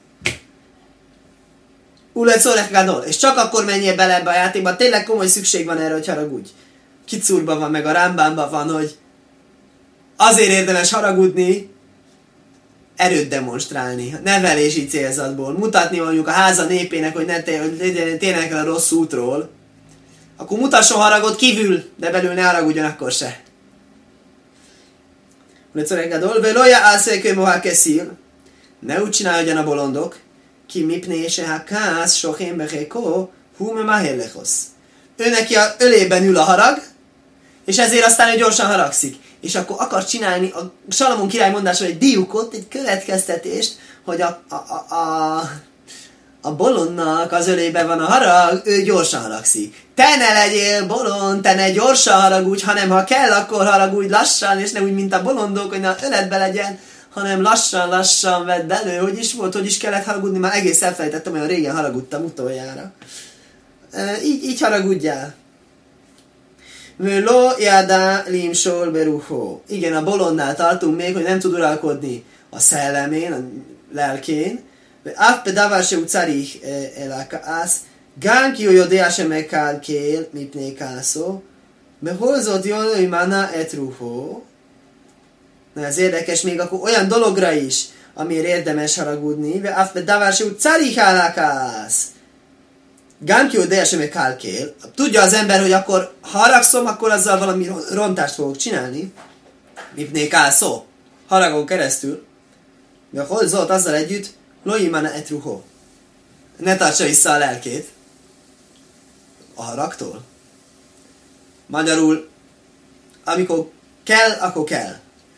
Ule corech gadol. És csak akkor menjél bele ebbe a játékba, tényleg komoly szükség van erre, hogy haragudj. Kicurban van, meg a Rámbánban van, hogy azért érdemes haragudni, erőt demonstrálni, nevelési célzatból, mutatni mondjuk a háza népének, hogy ne térjenek el a rossz útról, akkor mutasson haragot kívül, de belül ne haragudjon akkor se. Ne úgy csináljon a bolondok, ki mipné se hakász sohén behékó, húme mahellechosz. Ő neki a ölében ül a harag, és ezért aztán ő gyorsan haragszik. És akkor akar csinálni a Salamon király mondásra egy diukot, egy következtetést, hogy a bolondnak az ölében van a harag, ő gyorsan haragszik. Te ne legyél bolond, te ne gyorsan haragudj, hanem ha kell, akkor haragudj lassan, és ne úgy, mint a bolondok, hogy ne öletbe legyen, hanem lassan vedd elő, hogy is volt, hogy is kellett haragudni, már egész elfelejtettem, olyan régen haragudtam utoljára. Így haragudjál. Lo jada limsol beruhó. Igen, a bolondnál tartunk még, hogy nem tud uralkodni a szellemén, a lelkén. Afpe davar se ucarich elakaász. Gán ki jodea se megkálkél, mipné kászó. Beholzott jól mana etruhó. Na ez érdekes, még akkor olyan dologra is, amiért érdemes haragudni. Afpe davar se ucarich elakaász. Gánkjó de meg kálkél. Tudja az ember, hogy akkor ha haragszom, akkor azzal valami rontást fogok csinálni. Mipné szó. Haragon keresztül. De hol zolt azzal együtt, loimana etruho. Ne tartsa vissza a lelkét. A haragtól. Magyarul, amikor kell, akkor kell.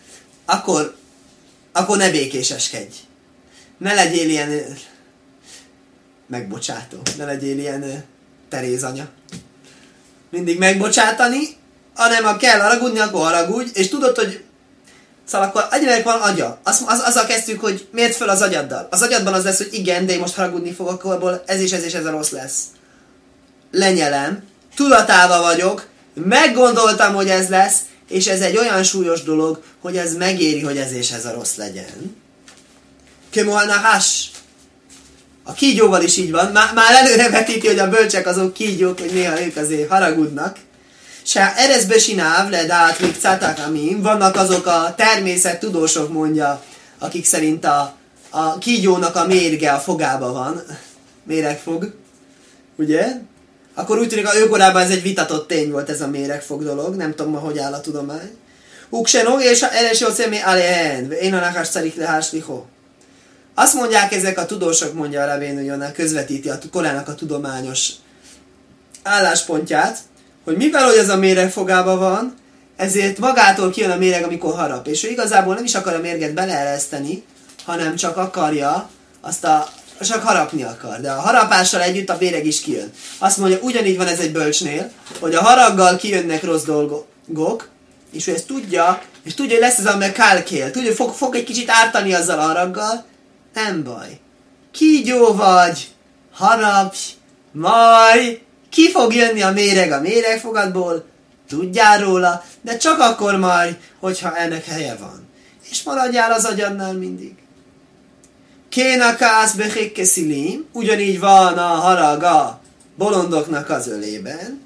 Akkor ne békéseskedj. Ne legyél ilyen megbocsátó. Ne legyél ilyen Teréz anya. Mindig megbocsátani, hanem ha kell haragudni, akkor haragudj, és tudod, hogy szóval akkor egyébként van agya. Azzal kezdtük, hogy miért föl az agyaddal. Az agyadban az lesz, hogy igen, de én most haragudni fogok, akkor ez és ez a rossz lesz. Lenyelem, tudatában vagyok, meggondoltam, hogy ez lesz, és ez egy olyan súlyos dolog, hogy ez megéri, hogy ez és ez a rossz legyen. Kemohanahás. A kígyóval is így van. Már előrevetíti, hogy a bölcsek azok kígyók, hogy néha ők azért haragudnak. Se erezbe sináv le dát még cátákamim. Vannak azok a természettudósok, mondja, akik szerint a kígyónak a mérge a fogába van. Méregfog. Ugye? Akkor úgy tűnik, hogy őkorában ez egy vitatott tény volt ez a méregfog dolog. Nem tudom ma, hogy áll a tudomány. Uksenog és ereső személy alehen. Én a nakás szarik le hásliho. Azt mondják ezek a tudósok, mondja a Rabbeinu Yonah, közvetíti a korának a tudományos álláspontját, hogy mivel hogy ez a méreg fogában van, ezért magától kijön a méreg, amikor harap. És ő igazából nem is akar a mérget beleereszteni, hanem csak akarja, csak harapni akar. De a harapással együtt a méreg is kijön. Azt mondja, ugyanígy van ez egy bölcsnél, hogy a haraggal kijönnek rossz dolgok, és ő ezt tudja, és tudja, hogy lesz ez a megkálkél. Tudja, hogy fog egy kicsit ártani azzal a haraggal. Nem baj. Kígyó vagy, harapj, majd ki fog jönni a méregfogadból, tudjál róla, de csak akkor majd, hogyha ennek helye van. És maradjál az agyadnál mindig. Kénakász behékkeszilim, ugyanígy van a harag a bolondoknak az ölében.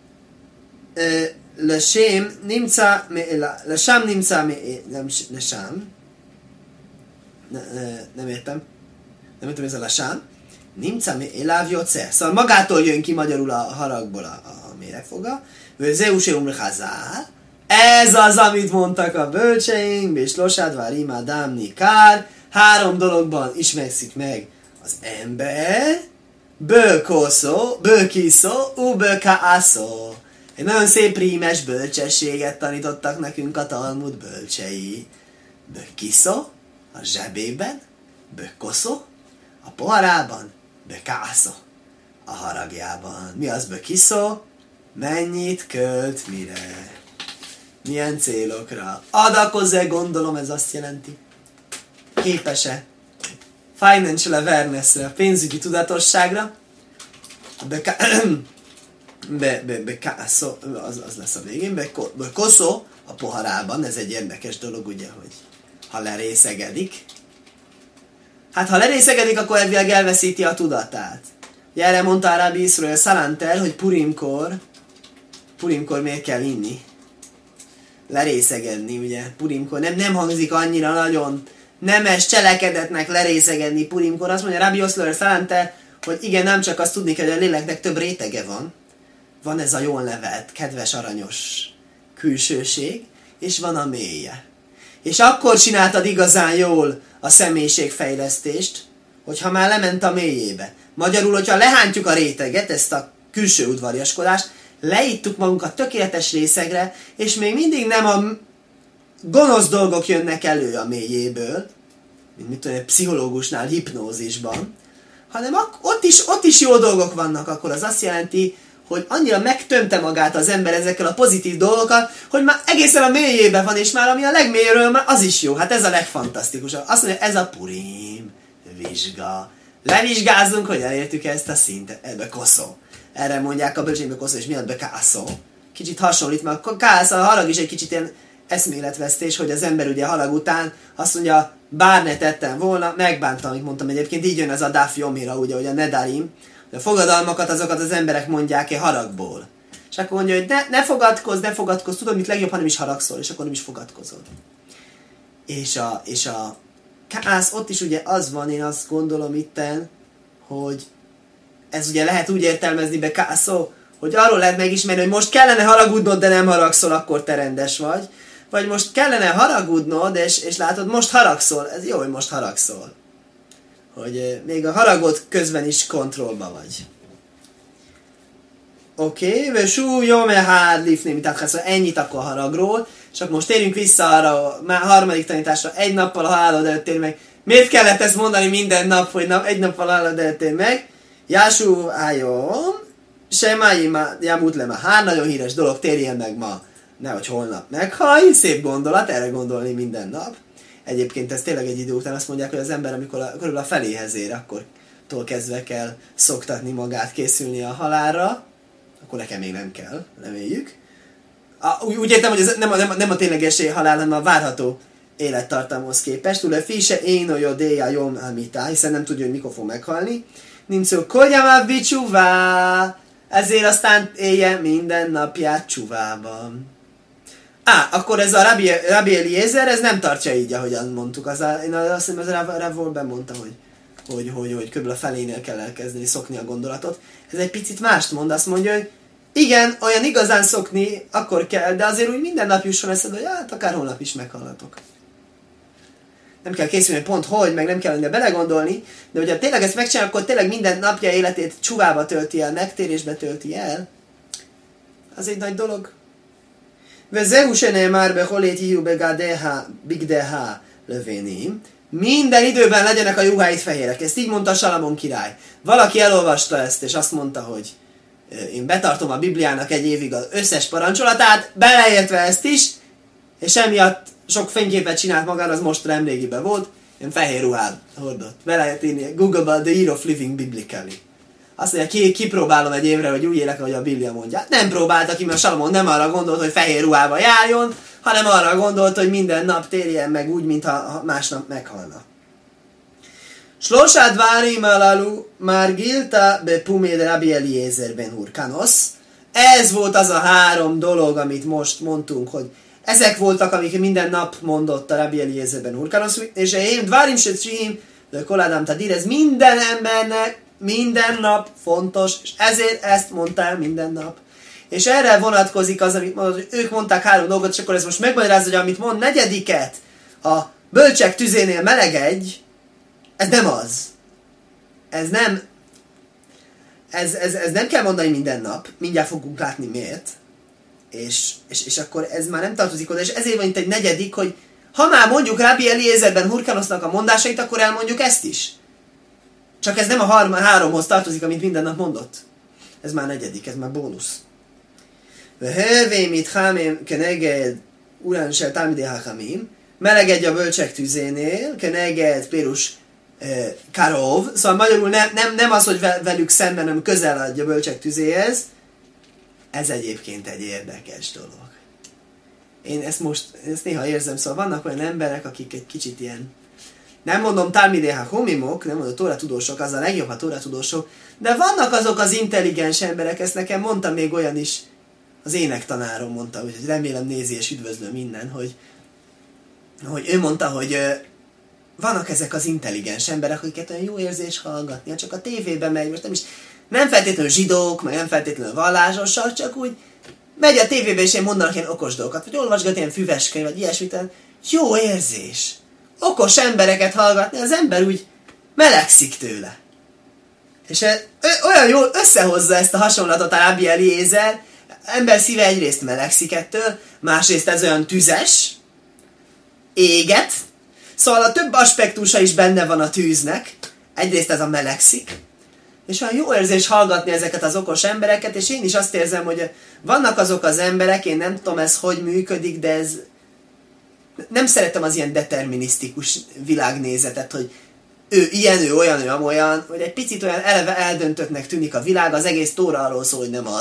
Lesém nimca lesám nimca lesám. Nem értem. Nem értem, ez a lesám. Nimca eláv jócer. Szóval magától jön ki magyarul a haragból a méregfoga. Zeuseum lechazál. Ez az, amit mondtak a bölcseink, és losádvár imádámni kár. 3 dologban ismerszik meg az ember. Bőkiszó, bőkaászó. Egy nagyon szép rímes bölcsességet tanítottak nekünk a Talmud bölcsei. Bőkiszó, a zsebében, bőkoszó, a poharában, bőkászó, a haragjában. Mi az bőkiszó? Mennyit költ mire? Milyen célokra? Adakoz-e, gondolom ez azt jelenti. Képes-e? Financial awareness-re, pénzügyi tudatosságra. Bekászó, az lesz a végén. Bekoszó, a poharában, ez egy érdekes dolog, ugye, hogy ha lerészegedik. Hát ha lerészegedik, akkor elvileg elveszíti a tudatát. Erre mondta a Rabbi Yisroel Salanter, hogy Purimkor miért kell inni? Lerészegedni, ugye? Purimkor nem hangzik annyira nagyon nemes cselekedetnek lerészegedni Purimkor. Azt mondja Rabbi Yisroel Salanter, hogy igen, nem csak azt tudni kell, hogy a léleknek több rétege van. Van ez a jól nevelt, kedves, aranyos külsőség, és van a mélye. És akkor csináltad igazán jól a személyiségfejlesztést, hogyha már lement a mélyébe. Magyarul, hogyha lehántjuk a réteget, ezt a külső udvariaskodást, leittuk magunkat tökéletes részegre, és még mindig nem a gonosz dolgok jönnek elő a mélyéből, mint mit tudom, egy pszichológusnál, hipnózisban, hanem ott is jó dolgok vannak, akkor az azt jelenti, hogy annyira megtömte magát az ember ezekkel a pozitív dolgokkal, hogy már egészen a mélyében van, és már ami a legmélyről, már az is jó. Hát ez a legfantasztikusabb. Azt mondja, ez a Purim vizsga. Levizsgázzunk, hogy elértük ezt a szintet. Ebbe koszó. Erre mondják a bölcsénbe koszó, és miatt bekászó. kicsit hasonlít, mert a kász, a harag is egy kicsit ilyen eszméletvesztés, hogy az ember ugye harag után azt mondja, bár ne tettem volna, megbántam, amit mondtam egyébként, így jön ez a daf yomira, ugye, hogy a nedarim, hogy a fogadalmakat azokat az emberek mondják haragból. És akkor mondja, hogy ne fogadkozz, tudod, mit legjobb, ha nem is haragszol, és akkor nem is fogadkozol. És a kász, ott is ugye az van, én azt gondolom itten, hogy ez ugye lehet úgy értelmezni be kászó, hogy arról lehet megismerni, hogy most kellene haragudnod, de nem haragszol, akkor te rendes vagy. Vagy most kellene haragudnod, és látod, most haragszol. Ez jó, hogy most haragszol. Hogy még a haragod közben is kontrollba vagy. Oké, vesú, jó, hát lifném, tehát ennyit akkor a haragról. És akkor most térjünk vissza arra a harmadik tanításra, egy nappal a halálod előttél meg. Miért kellett ezt mondani minden nap, hogy egy nappal a halálod előttél meg? Jású, ájom, semáim, jámut le már, nagyon híres dolog, térjen meg ma. Nehogy holnap meghaj, szép gondolat, erre gondolni minden nap. Egyébként ez tényleg egy idő után azt mondják, hogy az ember, amikor körülbelül a feléhez ér, akkortól kezdve kell szoktatni magát, készülni a halálra. Akkor nekem még nem kell, reméljük. Úgy értem, hogy ez nem a tényleges halál, hanem a várható élettartamhoz képest. Tule fise én olyan déja jom amita, hiszen nem tudja, hogy mikor fog meghalni. Nincs szó, kolyamá bicsuvá, ezért aztán élje minden napját csuvában. Akkor ez a Rabbi Eliezer, ez nem tartja így, ahogyan mondtuk. Én azt hiszem, az Ravol bemondta, hogy kb. A felénél kell elkezdeni szokni a gondolatot. Ez egy picit mást mond, azt mondja, hogy igen, olyan igazán szokni, akkor kell, de azért úgy minden nap jusson eszedbe, hogy hát akár holnap is meghallatok. Nem kell készülni pont hogy, meg nem kell önne belegondolni, de hogyha tényleg ezt megcsinál, akkor tényleg minden napja életét csuvába tölti el, megtérésbe tölti el. Az egy nagy dolog. Vezeu se már be holét hiú bigdeha lövénim. Minden időben legyenek a juháit fehérek. Ezt így mondta Salamon király. Valaki elolvasta ezt, és azt mondta, hogy én betartom a Bibliának egy évig az összes parancsolatát, beleértve ezt is, és emiatt sok fényképet csinált magára, az most nemrégiben volt, én fehér ruhát hordott. Be lehet írni Google-ba The Year of Living Biblically. Azt mondja, kipróbálom egy évre, hogy úgy élek, ahogy a Biblia mondja. Nem próbálta ki, mert Salomon nem arra gondolt, hogy fehér ruhába járjon, hanem arra gondolt, hogy minden nap térjen meg úgy, mintha másnap meghalna. Slosad várim alalu már gilta be puméd Rabbi Eliezer ben Hurkanosz. Ez volt az a 3 dolog, amit most mondtunk, hogy ezek voltak, amik minden nap mondott a Rabbi Eliezer ben Hurkanosz, és én dvárim se trihim, de koládám tadir, ez minden embernek minden nap fontos, és ezért ezt mondtál minden nap. És erre vonatkozik az, amit mondod, hogy ők mondták 3 dolgot, és akkor ez most megmagyarázza, hogy amit mond 4. a bölcsek tüzénél melegedj, ez nem az. Ez nem kell mondani minden nap, mindjárt fogunk látni miért. És akkor ez már nem tartozik oda, és ezért van itt egy 4, hogy ha már mondjuk Rabbi Eliezer ben Hurkanosznak a mondásait, akkor elmondjuk ezt is. Csak ez nem a 3-hoz tartozik, amit minden nap mondott. Ez már 4, ez már bónusz. Vehevém itt hámém keneged urán se támidé hákamim, melegedj a bölcsek tüzénél, keneged pérus karov, szóval magyarul nem az, hogy velük szemben, hanem közel adj a bölcsek tüzéhez. Ez egyébként egy érdekes dolog. Én ezt néha érzem, szóval vannak olyan emberek, akik egy kicsit ilyen, nem mondom Talmidei Homimok, nem mondom Tóra tudósok, az a legjobb, ha Tóra tudósok, de vannak azok az intelligens emberek, ezt nekem mondta még olyan is, az énektanárom mondta, hogy remélem nézi és üdvözlöm innen, hogy ő mondta, hogy vannak ezek az intelligens emberek, akiket olyan jó érzés hallgatni, csak a tévében megy, most nem feltétlenül zsidók, meg nem feltétlenül vallásosak, csak úgy megy a tévébe és mondanak ilyen okos dolgokat, vagy olvasgat ilyen füves könyv, vagy ilyesmit, jó érzés. Okos embereket hallgatni, az ember úgy melegszik tőle. És olyan jól összehozza ezt a hasonlatot a Rabbi Eliezer, ember szíve egyrészt melegszik ettől, másrészt ez olyan tüzes, éget, szóval a több aspektusa is benne van a tűznek, egyrészt ez a melegszik, és olyan jó érzés hallgatni ezeket az okos embereket, és én is azt érzem, hogy vannak azok az emberek, én nem tudom ez hogy működik, de ez nem szeretem az ilyen determinisztikus világnézetet, hogy ő ilyen, ő olyan, ő amolyan, hogy egy picit olyan eleve eldöntöttnek tűnik a világ, az egész Tóra arról szól, hogy nem az,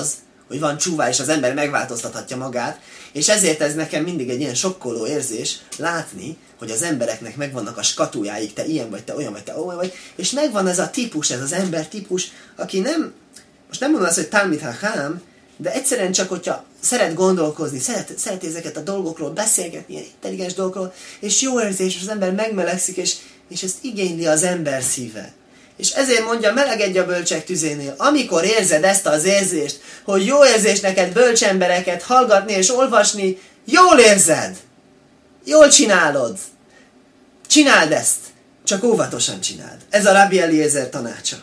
hogy van csúvá, és az ember megváltoztathatja magát, és ezért ez nekem mindig egy ilyen sokkoló érzés látni, hogy az embereknek megvannak a skatujáik, te ilyen vagy, te olyan vagy, te olyan vagy, és megvan ez a típus, ez az ember típus, aki nem, most nem mondom azt, hogy Talmid Chacham, de egyszerűen csak, hogyha szeret gondolkozni, szeret ezeket a dolgokról beszélgetni, ilyen intelligens dolgokról, és jó érzés, és az ember megmelegszik, és ezt igényli az ember szíve. És ezért mondja, melegedj a bölcsek tüzénél. Amikor érzed ezt az érzést, hogy jó érzés neked bölcs embereket hallgatni és olvasni, jól érzed. Jól csinálod. Csináld ezt. Csak óvatosan csináld. Ez a Rabbi Eliezer tanácsa.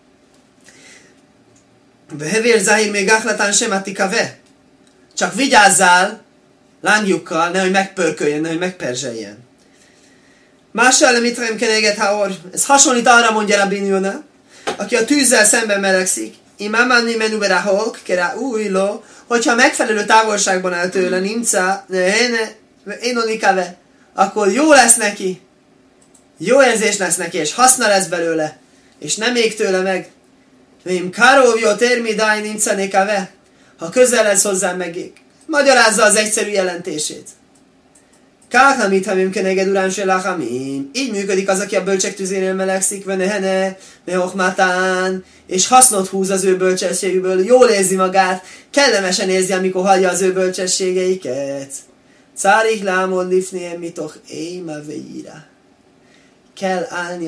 Behevér zahir még achlatán sem atikave. Csak vigyázzál lángjukkal, nehogy megpörköljen, nehogy megperzseljen. Mással nem itrem keneget haor. Ez hasonlít arra, mondja Rabbi Yona, aki a tűzzel szemben melegszik. Imámanni menuberahok, kera újló, hogyha megfelelő távolságban áll tőle, nimca, énonikave, akkor jó lesz neki, jó érzés lesz neki, és haszna lesz belőle, és nem ég tőle meg. Vém karovjo termidáj nimca nekave, ha közel lesz hozzám megég. Magyarázza az egyszerű jelentését. Káhamit keneged urán se lachamim. Így működik az, aki a bölcsek tüzénél melegszik, venehene, mehochmátán, és hasznot húz az ő bölcsességükből, jól érzi magát, kellemesen érzi, amikor hallja az ő bölcsességeiket. Cárich lámod lifném mitoch éma veira. Kell állni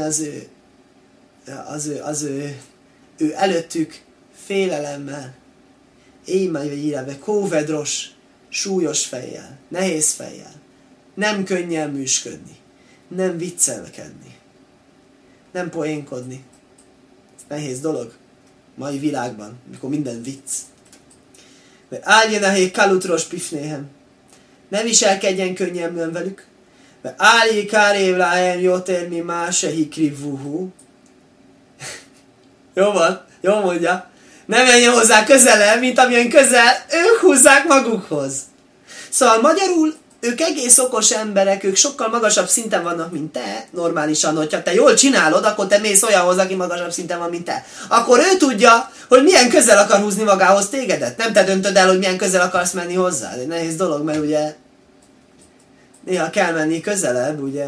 ő előttük félelemmel. Éma veira, ve kóvedros, súlyos fejjel, nehéz fejjel. Nem könnyen műsködni, nem viccelkedni, nem poénkodni. Ez nehéz dolog mai világban, mikor minden vicc. Álljen a hely kalutros pifnéhem. Ne viselkedjen könnyedben velük. Állj kárév lájem jótér mi más se hikrivuhu. Jó van, jó mondja. Ne menjen hozzá közelebb, mint amilyen közel ők húzzák magukhoz. Szóval magyarul ők egész okos emberek, ők sokkal magasabb szinten vannak, mint te, normálisan, hogyha te jól csinálod, akkor te mész olyanhoz, aki magasabb szinten van, mint te. Akkor ő tudja, hogy milyen közel akar húzni magához tégedet. Nem te döntöd el, hogy milyen közel akarsz menni hozzá. Ez egy nehéz dolog, mert ugye néha kell menni közelebb, ugye.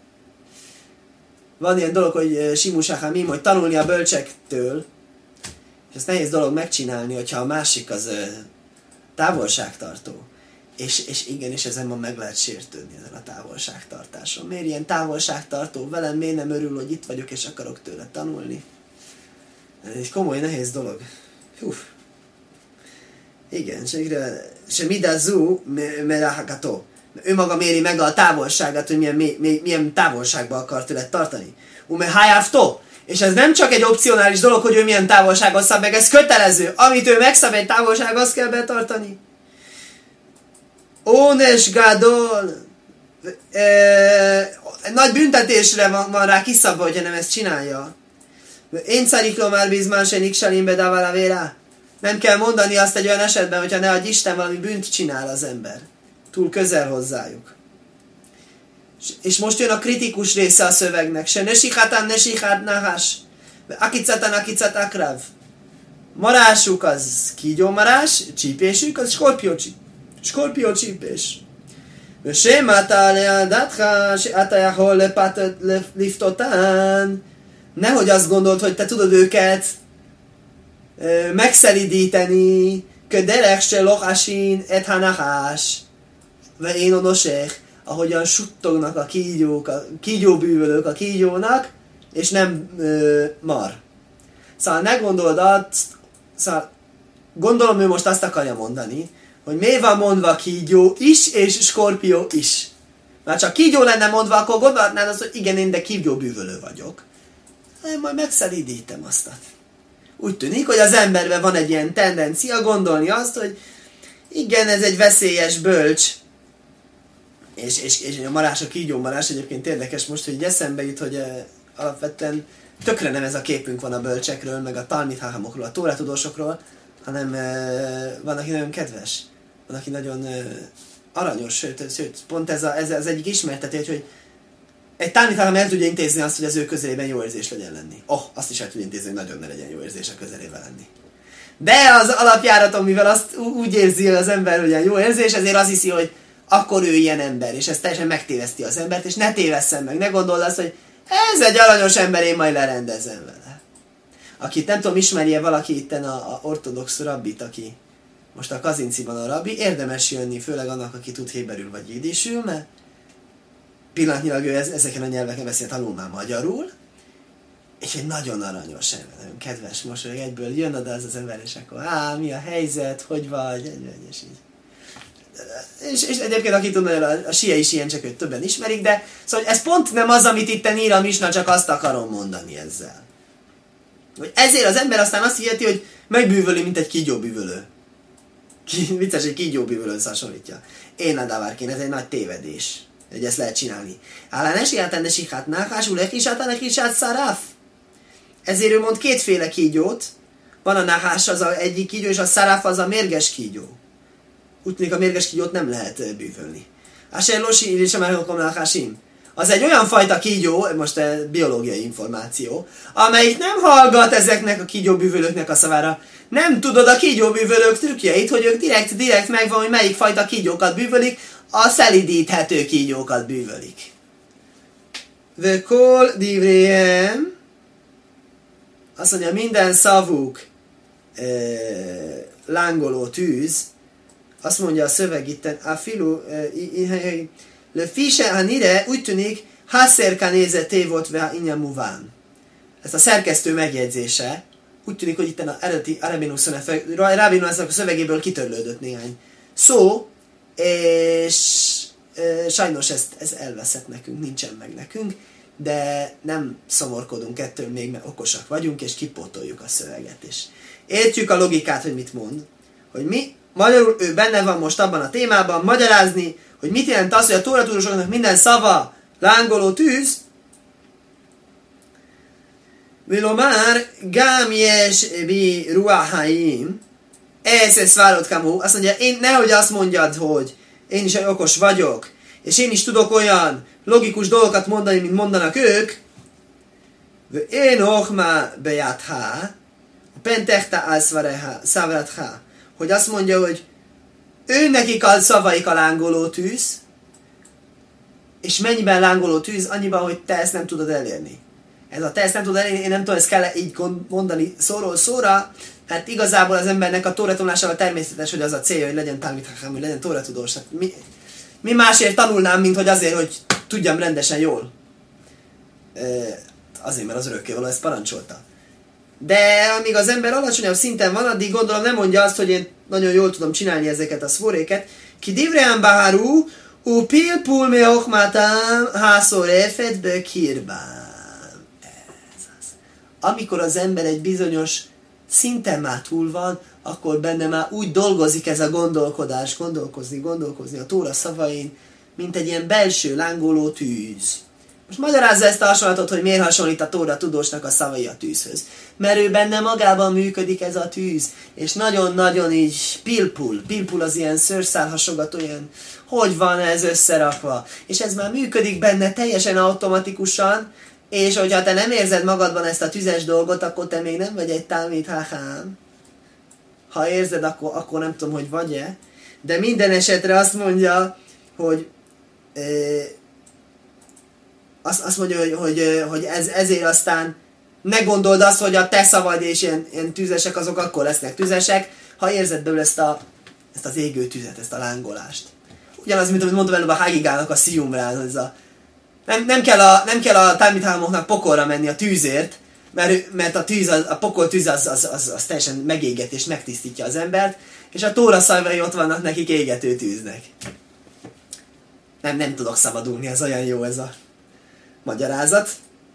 Van ilyen dolog, hogy simusachamim, hogy tanulni a bölcsektől, és ezt nehéz dolog megcsinálni, hogyha a másik az távolságtartó. És igen, és ezen ma meg lehet sértődni, ezen a távolságtartáson. Miért ilyen távolságtartó velem, miért nem örül, hogy itt vagyok, és akarok tőle tanulni? Ez egy komoly, nehéz dolog. Hú. Igen, se midazú merahakató. Ő maga méri meg a távolságát, hogy milyen távolságba akar tőle tartani. Umehájávtó. És ez nem csak egy opcionális dolog, hogy ő milyen távolságot szab meg, ez kötelező. Amit ő megszab egy távolság, azt kell betartani. Ónes gádol, nagy büntetésre van rá kiszabva, hogyha nem ezt csinálja. Én szariklom már bizmán se niksalimbe davalavérá. Nem kell mondani azt egy olyan esetben, hogyha ne adj Isten valami bűnt csinál az ember. Túl közel hozzájuk. És most jön a kritikus része a szövegnek. Se nesikátán nesikát nahás. Akicatán akicat akrav. Marásuk az kígyómarás, csípésük az skorpió csípés. ושם אתה לידתך שאתה יכול לפתותן. Nehogy azt gondold, hogy te tudod őket megszelidíteni. Köderek se lochasin et hanachás. Ve én onosek. Ahogyan suttognak a kígyók, a kígyóbűvölők a kígyónak, és nem mar. Szóval ne gondold azt, szóval gondolom ő most azt akarja mondani, hogy miért van mondva kígyó is, és skorpió is. Már csak kígyó lenne mondva, akkor gondolhatnád azt, hogy igen, én de kígyóbűvölő vagyok. Én majd megszelídítem azt. Úgy tűnik, hogy az emberben van egy ilyen tendencia gondolni azt, hogy igen, ez egy veszélyes bölcs, és a marás, a kígyó marás egyébként érdekes most, hogy eszembe jut, hogy alapvetően tökre nem ez a képünk van a bölcsekről, meg a Talmid Chachamokról, a Tóra tudósokról, hanem van, aki nagyon kedves, van, aki nagyon aranyos, sőt, pont ez az egyik ismertetés, hogy egy Talmid Chacham el tudja intézni azt, hogy az ő közelében jó érzés legyen lenni. Azt is el tudja intézni, hogy nagyon ne legyen jó érzés a közelében lenni. De az alapjáraton, mivel azt úgy érzi az ember, hogy jó érzés, ezért azt hiszi, hogy akkor ő ilyen ember, és ez teljesen megtéveszti az embert, és ne tévesszen meg, ne gondold azt, hogy ez egy aranyos ember, én majd lerendezem vele. Akit nem tudom, ismerje valaki itten a ortodox rabbit, aki most a Kazinciban a rabbi, érdemes jönni, főleg annak, aki tud héberül vagy jiddisül, mert pillanatnyilag ő ezeken a nyelveken beszél, tanul már magyarul, és egy nagyon aranyos ember, nagyon kedves mosolyog, egyből jön oda az ember, és akkor mi a helyzet, hogy vagy, és így. És egyébként, aki tudna, a sia is ilyen, csak őt többen ismerik, de szóval ez pont nem az, amit itt ír a misna, csak azt akarom mondani ezzel. Hogy ezért az ember aztán azt hiheti, hogy megbűvöli, mint egy kígyóbűvölő. Vicces, egy kígyóbűvölőn hasonlítja. Én a davárként, ez egy nagy tévedés, hogy ezt lehet csinálni. Állán de sikát náhás, ulekisát szaraf. Ezért ő mond kétféle kígyót. Van a náhás, az a egyik kígyó, és a szaraf az a mérges kígyó. Úgy tűnik, a mérges kígyót nem lehet bűvölni. Aserlosi, és az egy olyan fajta kígyó, most biológiai információ, amelyik nem hallgat ezeknek a kígyóbűvölőknek a szavára. Nem tudod a kígyóbűvölők trükkjeit, hogy ők direkt megvan, hogy melyik fajta kígyókat bűvölik, a szelidíthető kígyókat bűvölik. Vekol divréhem, azt mondja, minden szavuk lángoló tűz, azt mondja a szöveg itten, a filu, le fise hanire, úgy tűnik, haszerka néze tévot veha inyamuván. Ez a szerkesztő megjegyzése, úgy tűnik, hogy itten a eredeti Rabinusnak a szövegéből kitörlődött néhány szó, és sajnos ez elveszett nekünk, nincsen meg nekünk, de nem szomorkodunk ettől még, mert okosak vagyunk, és kipótoljuk a szöveget is. Értjük a logikát, hogy mit mond, hogy mi, magyarul ő benne van most abban a témában, magyarázni, hogy mit jelent az, hogy a tóratudósoknak minden szava lángoló tűz. Vilomár, gám jes bi ruahaim, ez várod kamu, azt mondja, nehogy azt mondjad, hogy én is olyan okos vagyok, és én is tudok olyan logikus dolgokat mondani, mint mondanak ők. Én ochma bejátha, pentechta szavratha, hogy azt mondja, hogy ő nekik a szavaik a lángoló tűz, és mennyiben lángoló tűz, annyiban, hogy te ezt nem tudod elérni. Ez a te ezt nem tudod elérni, én nem tudom, ezt kell így mondani szóról szóra, hát igazából az embernek a tóratanulásával természetes, hogy az a célja, hogy legyen talmid hacham, hogy legyen tóratudós. Hát mi másért tanulnám, mint hogy azért, hogy tudjam rendesen jól. Azért, mert az örökkévaló ezt parancsolta. De amíg az ember alacsonyabb szinten van, addig gondolom nem mondja azt, hogy én nagyon jól tudom csinálni ezeket a szforéket. Ki divreán báru, u pilpul me ochmátám, hászor efet bekirbán. Amikor az ember egy bizonyos szinten már túl van, akkor benne már úgy dolgozik ez a gondolkodás, gondolkozni a Tóra szavain, mint egy ilyen belső lángoló tűz. Most magyarázza ezt a hasonlatot, hogy miért hasonlít a Tóra tudósnak a szavai a tűzhöz. Mert ő benne magában működik ez a tűz, és nagyon-nagyon így pilpul az ilyen szőrszálhasogató, ilyen, hogy van ez összerakva. És ez már működik benne teljesen automatikusan, és hogyha te nem érzed magadban ezt a tüzes dolgot, akkor te még nem vagy egy talmid hacham. Ha érzed, akkor nem tudom, hogy vagy-e. De minden esetre azt mondja, hogy azt mondja, hogy ezért aztán ne gondold azt, hogy a te szavad és ilyen tüzesek, azok akkor lesznek tüzesek, ha érzed belőle ezt az égő tüzet, ezt a lángolást. Ugyanaz, mint amit mondtam előbb a Hagigának a Sziumrán, ez nem kell a talmid hachamoknak pokolra menni a tűzért, mert a pokol tűz az teljesen megéget és megtisztítja az embert, és a Tóra szavai ott vannak nekik égető tűznek. Nem tudok szabadulni, ez olyan jó ez a magyarázat.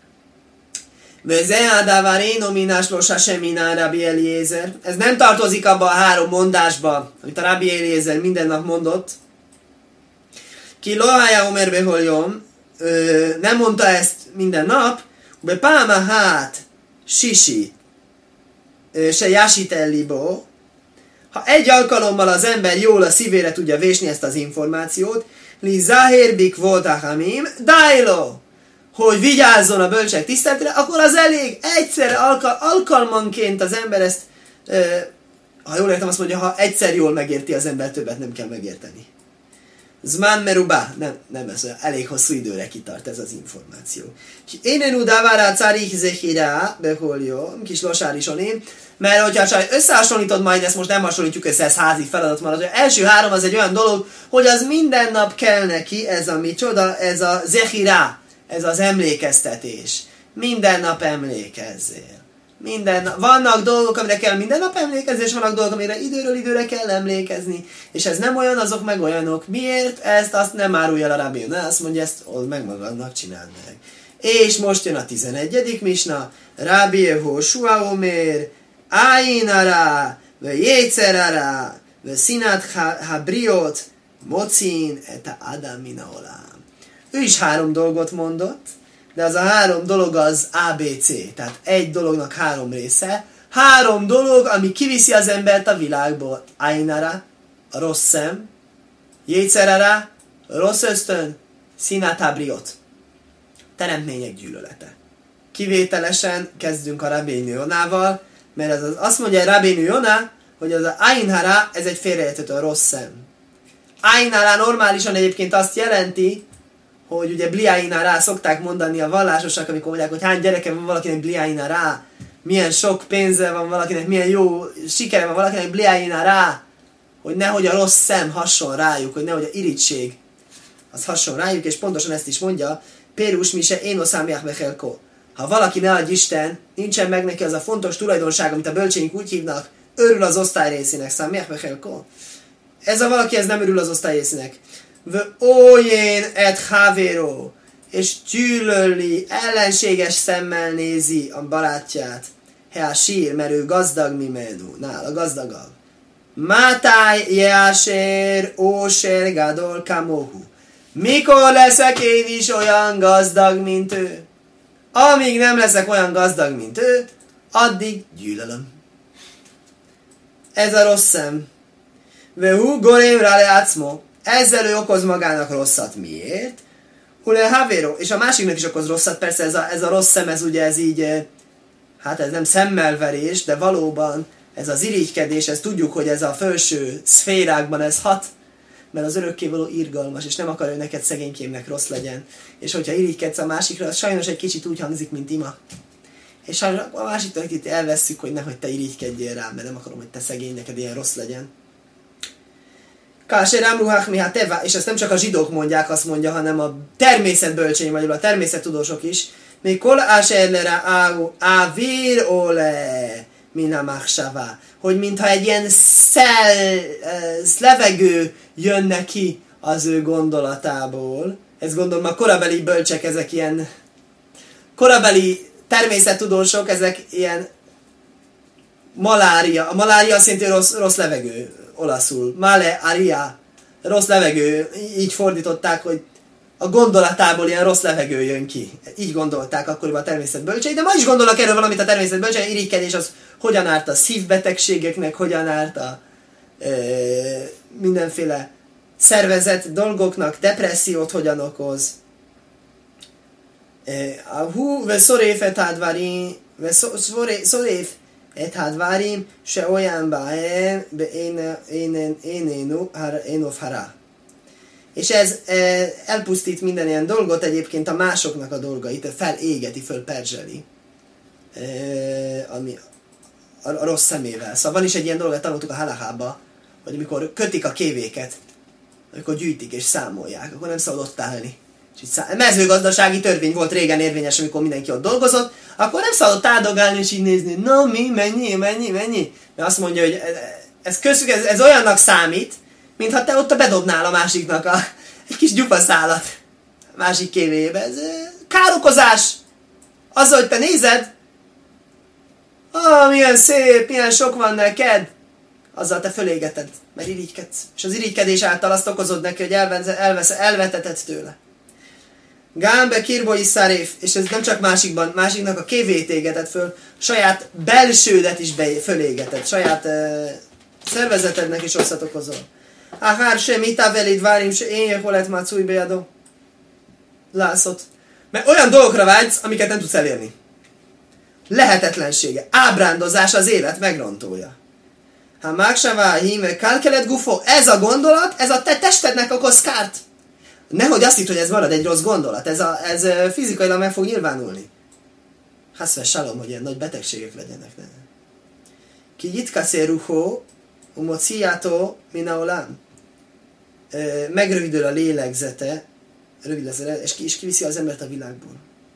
Ez nem tartozik abba a 3 mondásba, amit a Rabbi Eliezer minden nap mondott. Ki lohája omer beholjom, nem mondta ezt minden nap, be páma hát sisi se jásít ellibo. Ha egy alkalommal az ember jól a szívére tudja vésni ezt az információt, li zahirbik volt a hamim, dájlo, hogy vigyázzon a bölcsek tiszteletére, akkor az elég. Egyszer alkalmanként az ember ezt Ha jól értem, azt mondja, ha egyszer jól megérti az ember, többet nem kell megérteni. Zman meruba, nem ez olyan, elég hosszú időre kitart ez az információ. Én udávárá cárich zechirá, beholjo, kis losárisonim, mert hogyha csak összehasonlítod majd, ezt most nem hasonlítjuk össze, ez házi feladat marad. Az első három az egy olyan dolog, hogy az minden nap kell neki, ez a micsoda, ez a zechirá, ez az emlékeztetés. Minden nap emlékezzél. Vannak dolgok, amire kell minden nap emlékezni, és vannak dolgok, amire időről időre kell emlékezni. És ez nem olyan, azok meg olyanok. Miért? Azt nem árulja el a Rabbi Yonah, azt mondja, ezt old meg magadnak, csináld meg. És most jön a 11. misna. Rabbi Yehoshua omer, Ayin ara, ve Yetzer ara, ve Sinat habriot, mocin et Adam min haolam. Ő is 3 dolgot mondott, de az a 3 dolog az ABC, tehát egy dolognak 3 része. 3 dolog, ami kiviszi az embert a világból. Ainara, a rossz szem, Jétszerara, a rossz ösztön, Színátábriot, teremtmények gyűlölete. Kivételesen kezdünk a Rabbeinu Jonával, mert az azt mondja Rabbeinu Jonah, hogy az a Ainara, ez egy félreérthető, a rossz szem. Ainara normálisan egyébként azt jelenti, hogy ugye bliáina rá szokták mondani a vallásosak, amikor mondják, hogy hány gyereke van valakinek bliáina rá, milyen sok pénze van valakinek, milyen jó sikere van valakinek bliáina rá, hogy nehogy a rossz szem hasson rájuk, hogy nehogy a irigység az hasson rájuk, és pontosan ezt is mondja, Pérus mise énoszámják mechelko. Ha valaki, ne adj Isten, nincsen meg neki az a fontos tulajdonság, amit a bölcséink úgy hívnak, örül az osztály részének, számják mechelko. Ez a valaki, ez nem örül az osztály részének. Ójén et havero, és gyűlöli, ellenséges szemmel nézi a barátját. Hea sír, mert ő gazdag mimenu, nála gazdagabb. Mátáj jeásér ósér gadol kamohu. Mikor leszek én is olyan gazdag, mint ő? Amíg nem leszek olyan gazdag, mint ő, addig gyűlölöm. Ez a rossz szem. Vehu gorém rá leácmo. Ezzel ő okoz magának rosszat. Miért? Hule havero. És a másiknak is okoz rosszat. Persze ez a rossz szem, ez ugye ez így, hát ez nem szemmelverés, de valóban ez az irigykedés, ez tudjuk, hogy ez a felső szférákban ez hat, mert az örökkévaló irgalmas, és nem akar, hogy neked szegénykémnek rossz legyen. És hogyha irigykedsz a másikra, az sajnos egy kicsit úgy hangzik, mint ima. És sajnos a másiktól itt elvesszük, hogy nehogy te irigykedjél rám, mert nem akarom, hogy te szegény, neked ilyen rossz legyen. És ezt nem csak a zsidók mondják, azt mondja, hanem a természetbölcsény, vagy a természettudósok is. Még kol áserlere ávir ole minamachsava, hogy mintha egy ilyen levegő jön neki az ő gondolatából. Ezt gondolom a korabeli bölcsek, ezek ilyen korabeli természettudósok, ezek ilyen malária. A malária azt jelenti, hogy rossz levegő olaszul. Male aria, rossz levegő. Így fordították, hogy a gondolatából ilyen rossz levegő jön ki. Így gondolták akkoriban a természetbölcsei, de ma is gondolnak erről valamit a természetbölcsei. Irigykedés az hogyan árt a szívbetegségeknek, hogyan árt a mindenféle szervezett dolgoknak, depressziót hogyan okoz. Hú, ve szoréf etádvárim, ve szoréf etádvárim, se olyan bájem, be énof hará. És ez elpusztít minden ilyen dolgot, egyébként a másoknak a dolgait, felégeti, fölperzseli, ami a rossz szemével. Szóval van is egy ilyen dolog, tanultuk a halakába, hogy amikor kötik a kévéket, amikor gyűjtik és számolják, akkor nem szabad ott állni. Mezőgazdasági törvény volt régen érvényes, amikor mindenki ott dolgozott, akkor nem szabad ott áldogálni és így nézni, na mi, mennyi. Mert azt mondja, hogy ez olyannak számít, mintha te ott bedobnál a másiknak egy kis gyufaszálat a másik kévébe. Ez károkozás! Azzal, hogy te nézed, milyen szép, milyen sok van neked, azzal te fölégeted, mert irigykedsz. És az irigykedés által azt okozod neki, hogy elveteted tőle. Gámbe kirboi szaréf, és ez nem csak másiknak a kévét égeted föl, saját belsődet is fölégeted, saját szervezetednek is rosszat okozol. Ahár sem itavelid várim, se én holet macúj bejadó. Lászot. Mert olyan dolgokra vágysz, amiket nem tudsz elérni. Lehetetlensége, ábrándozás az élet megrontója. Ha máksává híme kálkelet gufo, ez a gondolat, ez a te testednek okoz kárt. Nehogy azt hitt, hogy ez marad egy rossz gondolat, ez fizikailag meg fog nyilvánulni. Haszve salom, hogy ilyen nagy betegségek legyenek. Ki jitkaszé ruhó, umociátó minaolám. Megrövidül a lélegzete, és kiviszi az embert a világból.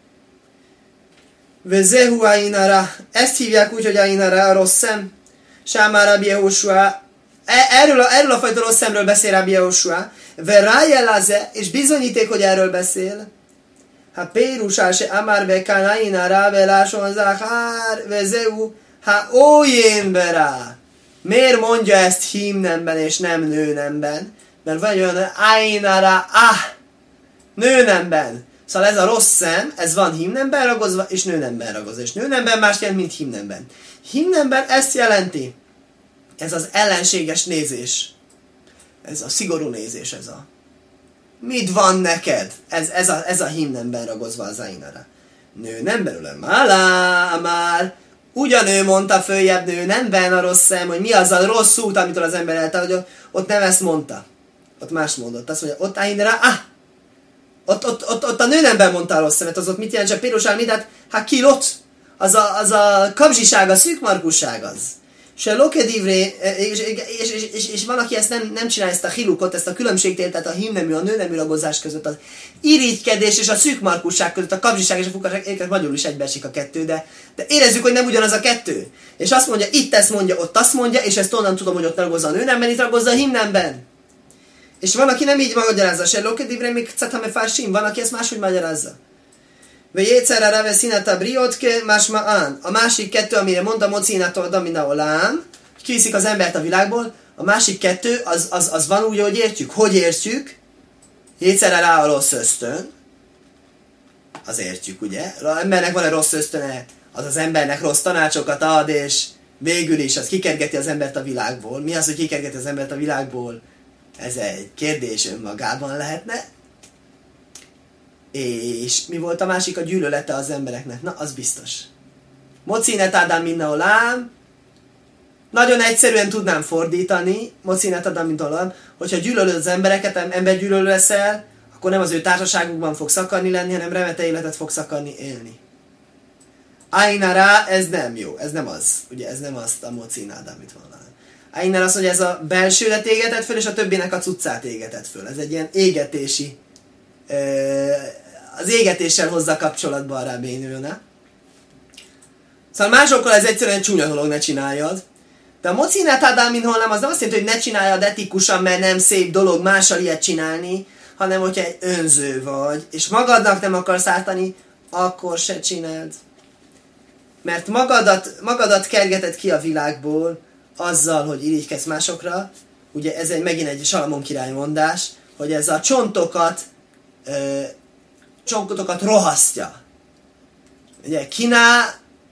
Vezehu ainara, ezt hívják úgy, hogy ainara, a rossz szem. Sámá Rabbi Yehoshua, erről a fajta rossz szemről beszél Rabbi Yehoshua, verájelaze, és bizonyíték, hogy erről beszél. Ha pérusá se amár bekán ainara, veláson zahár, vezehu, ha ójén berá. Miért mondja ezt hímnemben és nem nőnemben? Mert van olyan ainara, nőnemben. Szóval ez a rossz szem, ez van hímnemben ragozva, és nőnemben ragozva. És nőnemben más jelent, mint hímnemben. Hímnemben ezt jelenti. Ez az ellenséges nézés. Ez a szigorú nézés, ez a... Mit van neked? Ez a hímnemben ragozva az ainara. Nőnemben ülöm. Már. Ugyanő mondta följebb nőnemben a rossz szem, hogy mi az a rossz út, amitől az ember eltáll, hogy ott nem ezt mondta. Ott más mondott. Azt mondja, ott ainara, ott a nőnemben mondta a rossz szemet, az ott mit jelent, csak pérosál mit, hát kilott, az a kapzsiság, a szűkmarkusság az. Se lokedivré, és van, aki ezt nem csinálja, ezt a hilukot, ezt a különbségtételt a hímnemű, a nőnemű ragozás között, az irigykedés és a szűkmarkusság között, a kapzsiság és a fukasság, magyarul is egybeesik a kettő, de érezzük, hogy nem ugyanaz a kettő. És azt mondja, itt ezt mondja, ott azt mondja, és ezt onnan tudom, hogy ott ragozza a nőnemben, itt ragozza a hímnemben. És van, aki nem így magyarázza, se lokedivré, még cetame fársim, van, aki ezt máshogy magyarázza. Ve jétszerre reve színeta briotke, másmán. A másik kettő, amire mondta mocinától adamina olám, kiviszik az embert a világból, a másik kettő, az van úgy, hogy értjük. Hogy értjük? Jétszerre rá a rossz ösztön. Az értjük, ugye? Az embernek van egy rossz ösztöne, az embernek rossz tanácsokat ad, és végül is az kikergeti az embert a világból. Mi az, hogy kikergeti az embert a világból? Ez egy kérdés önmagában lehetne. És mi volt a másik? A gyűlölete az embereknek. Na, az biztos. Mocinet Ádám minna olám. Nagyon egyszerűen tudnám fordítani. Mocinet Ádám minna olám. Hogyha gyűlölöd az embereket, embergyűlölő leszel, akkor nem az ő társaságukban fogsz akarni lenni, hanem remete életet fogsz akarni élni. Ainara, ez nem jó. Ez nem az. Ugye ez nem azt a Mocinet Ádám, amit van. Ainara azt mondja, ez a belsőlet égetett föl, és a többinek a cuccát égetett föl. Ez egy ilyen égetési az égetéssel hozza kapcsolatba a rábénőne. Szóval másokkal ez egyszerűen csúnya dolog, ne csináljad. De a mocinát Ádám nem, az nem azt jelenti, hogy ne csináljad etikusan, mert nem szép dolog mással ilyet csinálni, hanem hogyha egy önző vagy, és magadnak nem akarsz ártani, akkor se csináld. Mert magadat kergeted ki a világból azzal, hogy irigykedsz másokra. Ugye ez megint egy Salamon király mondás, hogy ez a csontokat rohasztja. Ugye Kiná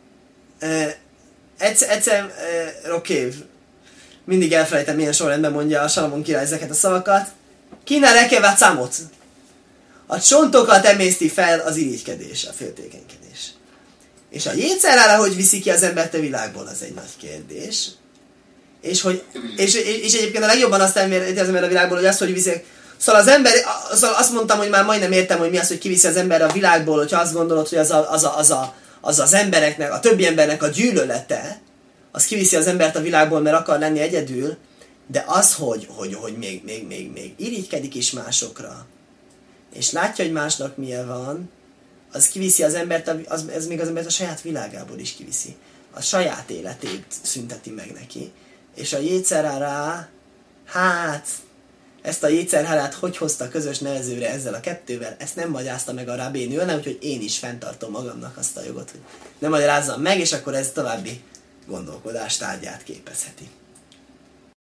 egyszer mindig elfelejtem, milyen sorrendben mondja a Salamon király ezeket a szavakat. Kiná rekevá camot. A csontokat emészti fel az irigykedés, a féltékenykedés. És a jétszerára, hogy viszi ki az embert a világból, az egy nagy kérdés. És egyébként a legjobban azt emészti az ember a világból, hogy azt, hogy viszi. Szóval azt mondtam, hogy már majdnem értem, hogy mi az, hogy kiviszi az ember a világból, hogyha azt gondolod, hogy az embereknek, a többi embernek a gyűlölete, az kiviszi az embert a világból, mert akar lenni egyedül, de az, hogy még irigykedik is másokra, és látja, hogy másnak milyen van, az kiviszi az embert, ez még az embert a saját világából is kiviszi. A saját életét szünteti meg neki. És a jétszerára, ezt a jétszerhárát hogy hozta közös nevezőre ezzel a kettővel, ezt nem magyarázta meg a rabénő, hanem úgyhogy én is fenntartom magamnak azt a jogot, hogy nem magyarázzam meg, és akkor ez további gondolkodás tárgyát képezheti.